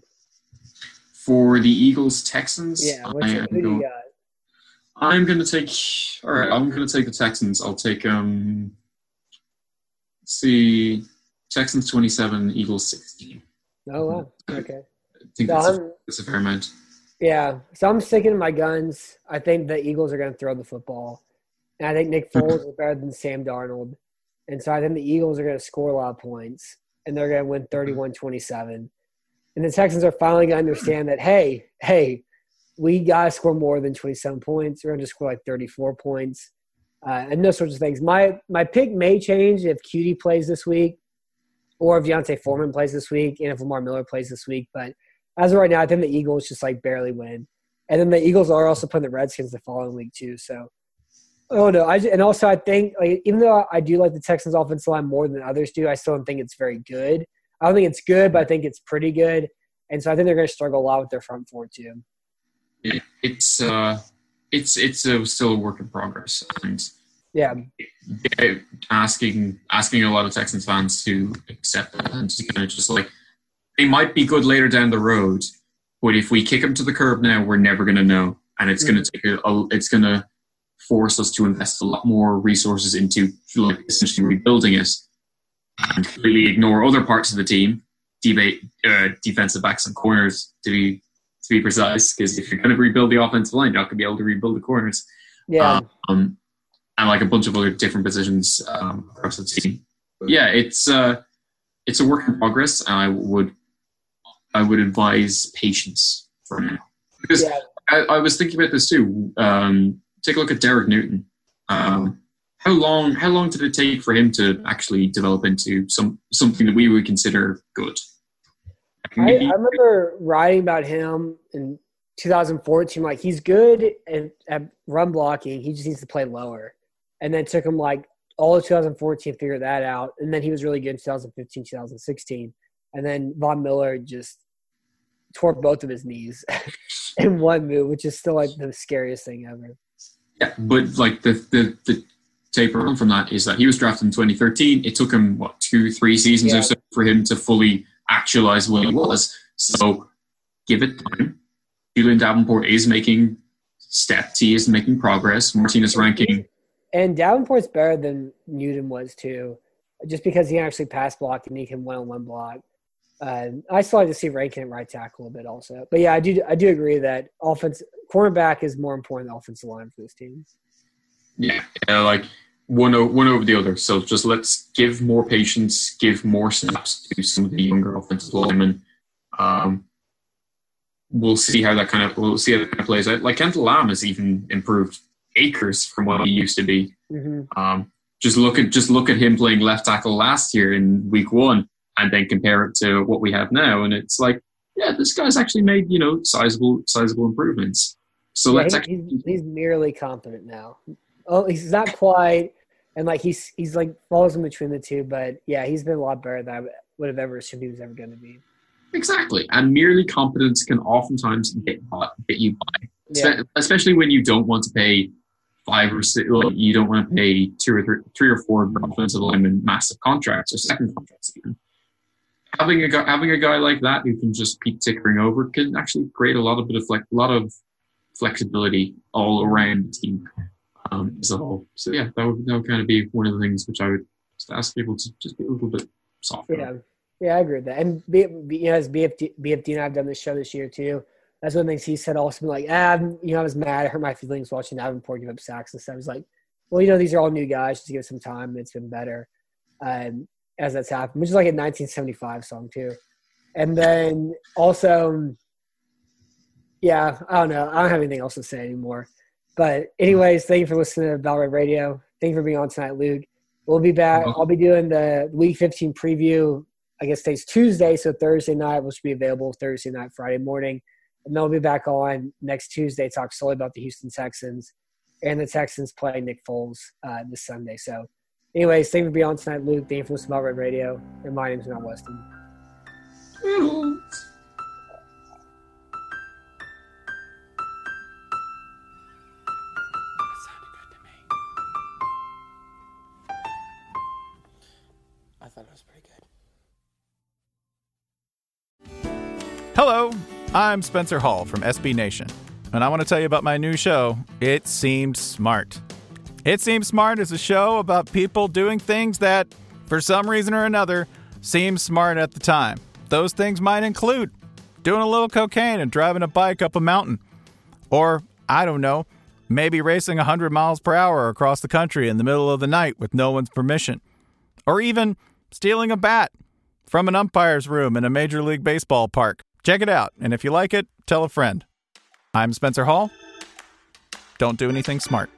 For the Eagles Texans, Yeah, what's your, who do you got? I'm going to take. All right, I'm going to take the Texans. I'll take. Um, let's see, Texans twenty-seven, Eagles sixteen. Oh wow, okay. I think So that's, a, I'm- that's a fair amount. Yeah, so I'm sticking to my guns. I think the Eagles are going to throw the football. And I think Nick Foles is better than Sam Darnold. And so I think the Eagles are going to score a lot of points. And they're going to win thirty-one twenty-seven. And the Texans are finally going to understand that, hey, hey, we got to score more than twenty-seven points. We're going to score like thirty-four points. Uh, and those sorts of things. My my pick may change if Cutie plays this week or if Deontay Foreman plays this week and if Lamar Miller plays this week. But as of right now, I think the Eagles just like barely win. And then the Eagles are also playing the Redskins the following week too. So, oh no! I just, and also I think like even though I do like the Texans' offensive line more than others do, I still don't think it's very good. I don't think it's good, but I think it's pretty good. And so I think they're going to struggle a lot with their front four too. It, it's uh, it's it's a, still a work in progress, and Yeah, asking asking a lot of Texans fans to accept that and to kind of just like they might be good later down the road, but if we kick them to the curb now, we're never going to know, and it's going to take a, a it's going to force us to invest a lot more resources into like essentially rebuilding it, and completely ignore other parts of the team, debate uh, defensive backs and corners to be to be precise. Because if you're going to rebuild the offensive line, you're not going to be able to rebuild the corners. yeah. Um, and like a bunch of other different positions um, across the team. But yeah, it's uh, it's a work in progress, and I would I would advise patience for now. Because Yeah. I, I was thinking about this too. Um, take a look at Derek Newton. Um, how long how long did it take for him to actually develop into some something that we would consider good? I, I remember writing about him in two thousand fourteen. Like he's good at, at run blocking. He just needs to play lower. And then it took him like all of two thousand fourteen to figure that out. And then he was really good in two thousand fifteen, two thousand sixteen. And then Von Miller just tore both of his knees in one move, which is still like the scariest thing ever. Yeah, but like the the the taper on from that is that he was drafted in twenty thirteen. It took him what two, three seasons Yeah. or so for him to fully actualize what he was. So give it time. Julian Davenport is making steps. He is making progress. Martinez ranking. And Davenport's better than Newton was too, just because he actually pass blocked and he can one-on-one block. Uh, I still like to see Rankin at right tackle a bit also. But yeah, I do I do agree that offense cornerback is more important than offensive line for this team. Yeah, yeah, like one o- one over the other. So just let's give more patience, give more snaps to some of the younger offensive linemen. Um, we'll see how that kind of we'll see how that kind of plays out. Like Kendall Lamb has even improved acres from what he used to be. Mm-hmm. Um, just look at just look at him playing left tackle last year in week one, and then compare it to what we have now, and it's like, yeah, this guy's actually made you know sizable sizable improvements. So Yeah, let's he- actually he's, he's merely competent now. Oh, he's not quite, and like he's he's like falls in between the two. But yeah, he's been a lot better than I would have ever assumed he was ever going to be. exactly, and merely competence can oftentimes get by, get you by, Yeah, Espe- especially when you don't want to pay five or six, well, you don't want to pay two or three, three or four offensive linemen massive contracts or second contracts even. Having a guy, having a guy like that who can just keep tickering over can actually create a lot of bit of flex, a lot of flexibility all around the team um, as a whole. So yeah, that would, that would kind of be one of the things which I would just ask people to just be a little bit softer. yeah, yeah. I agree with that. And B, B, you know, as B F D, B F D and I have done this show this year too. That's one of the things he said. Also, been like, ah, I'm- you know, I was mad. I hurt my feelings watching Davenport give up sacks and stuff. I was like, well, you know, these are all new guys. Just give some time. It's been better um, as that's happened, which is like a nineteen seventy-five song too. And then also, yeah, I don't know. I don't have anything else to say anymore. But anyways, thank you for listening to Valorant Radio. Thank you for being on tonight, Luke. We'll be back. I'll be doing the Week fifteen preview. I guess today's Tuesday, so Thursday night, which will be available Thursday night, Friday morning. And they'll be back on next Tuesday, talk solely about the Houston Texans. And the Texans play Nick Foles uh, this Sunday. So, anyways, thank you for being on tonight, Luke. Thank you for Small Red Radio. And my name is Matt Weston. I thought it was pretty good. Hello, I'm Spencer Hall from S B Nation, and I want to tell you about my new show, It Seemed Smart. It Seemed Smart is a show about people doing things that, for some reason or another, seem smart at the time. Those things might include doing a little cocaine and driving a bike up a mountain. Or, I don't know, maybe racing one hundred miles per hour across the country in the middle of the night with no one's permission. Or even stealing a bat from an umpire's room in a Major League Baseball park. Check it out, and if you like it, tell a friend. I'm Spencer Hall. Don't do anything smart.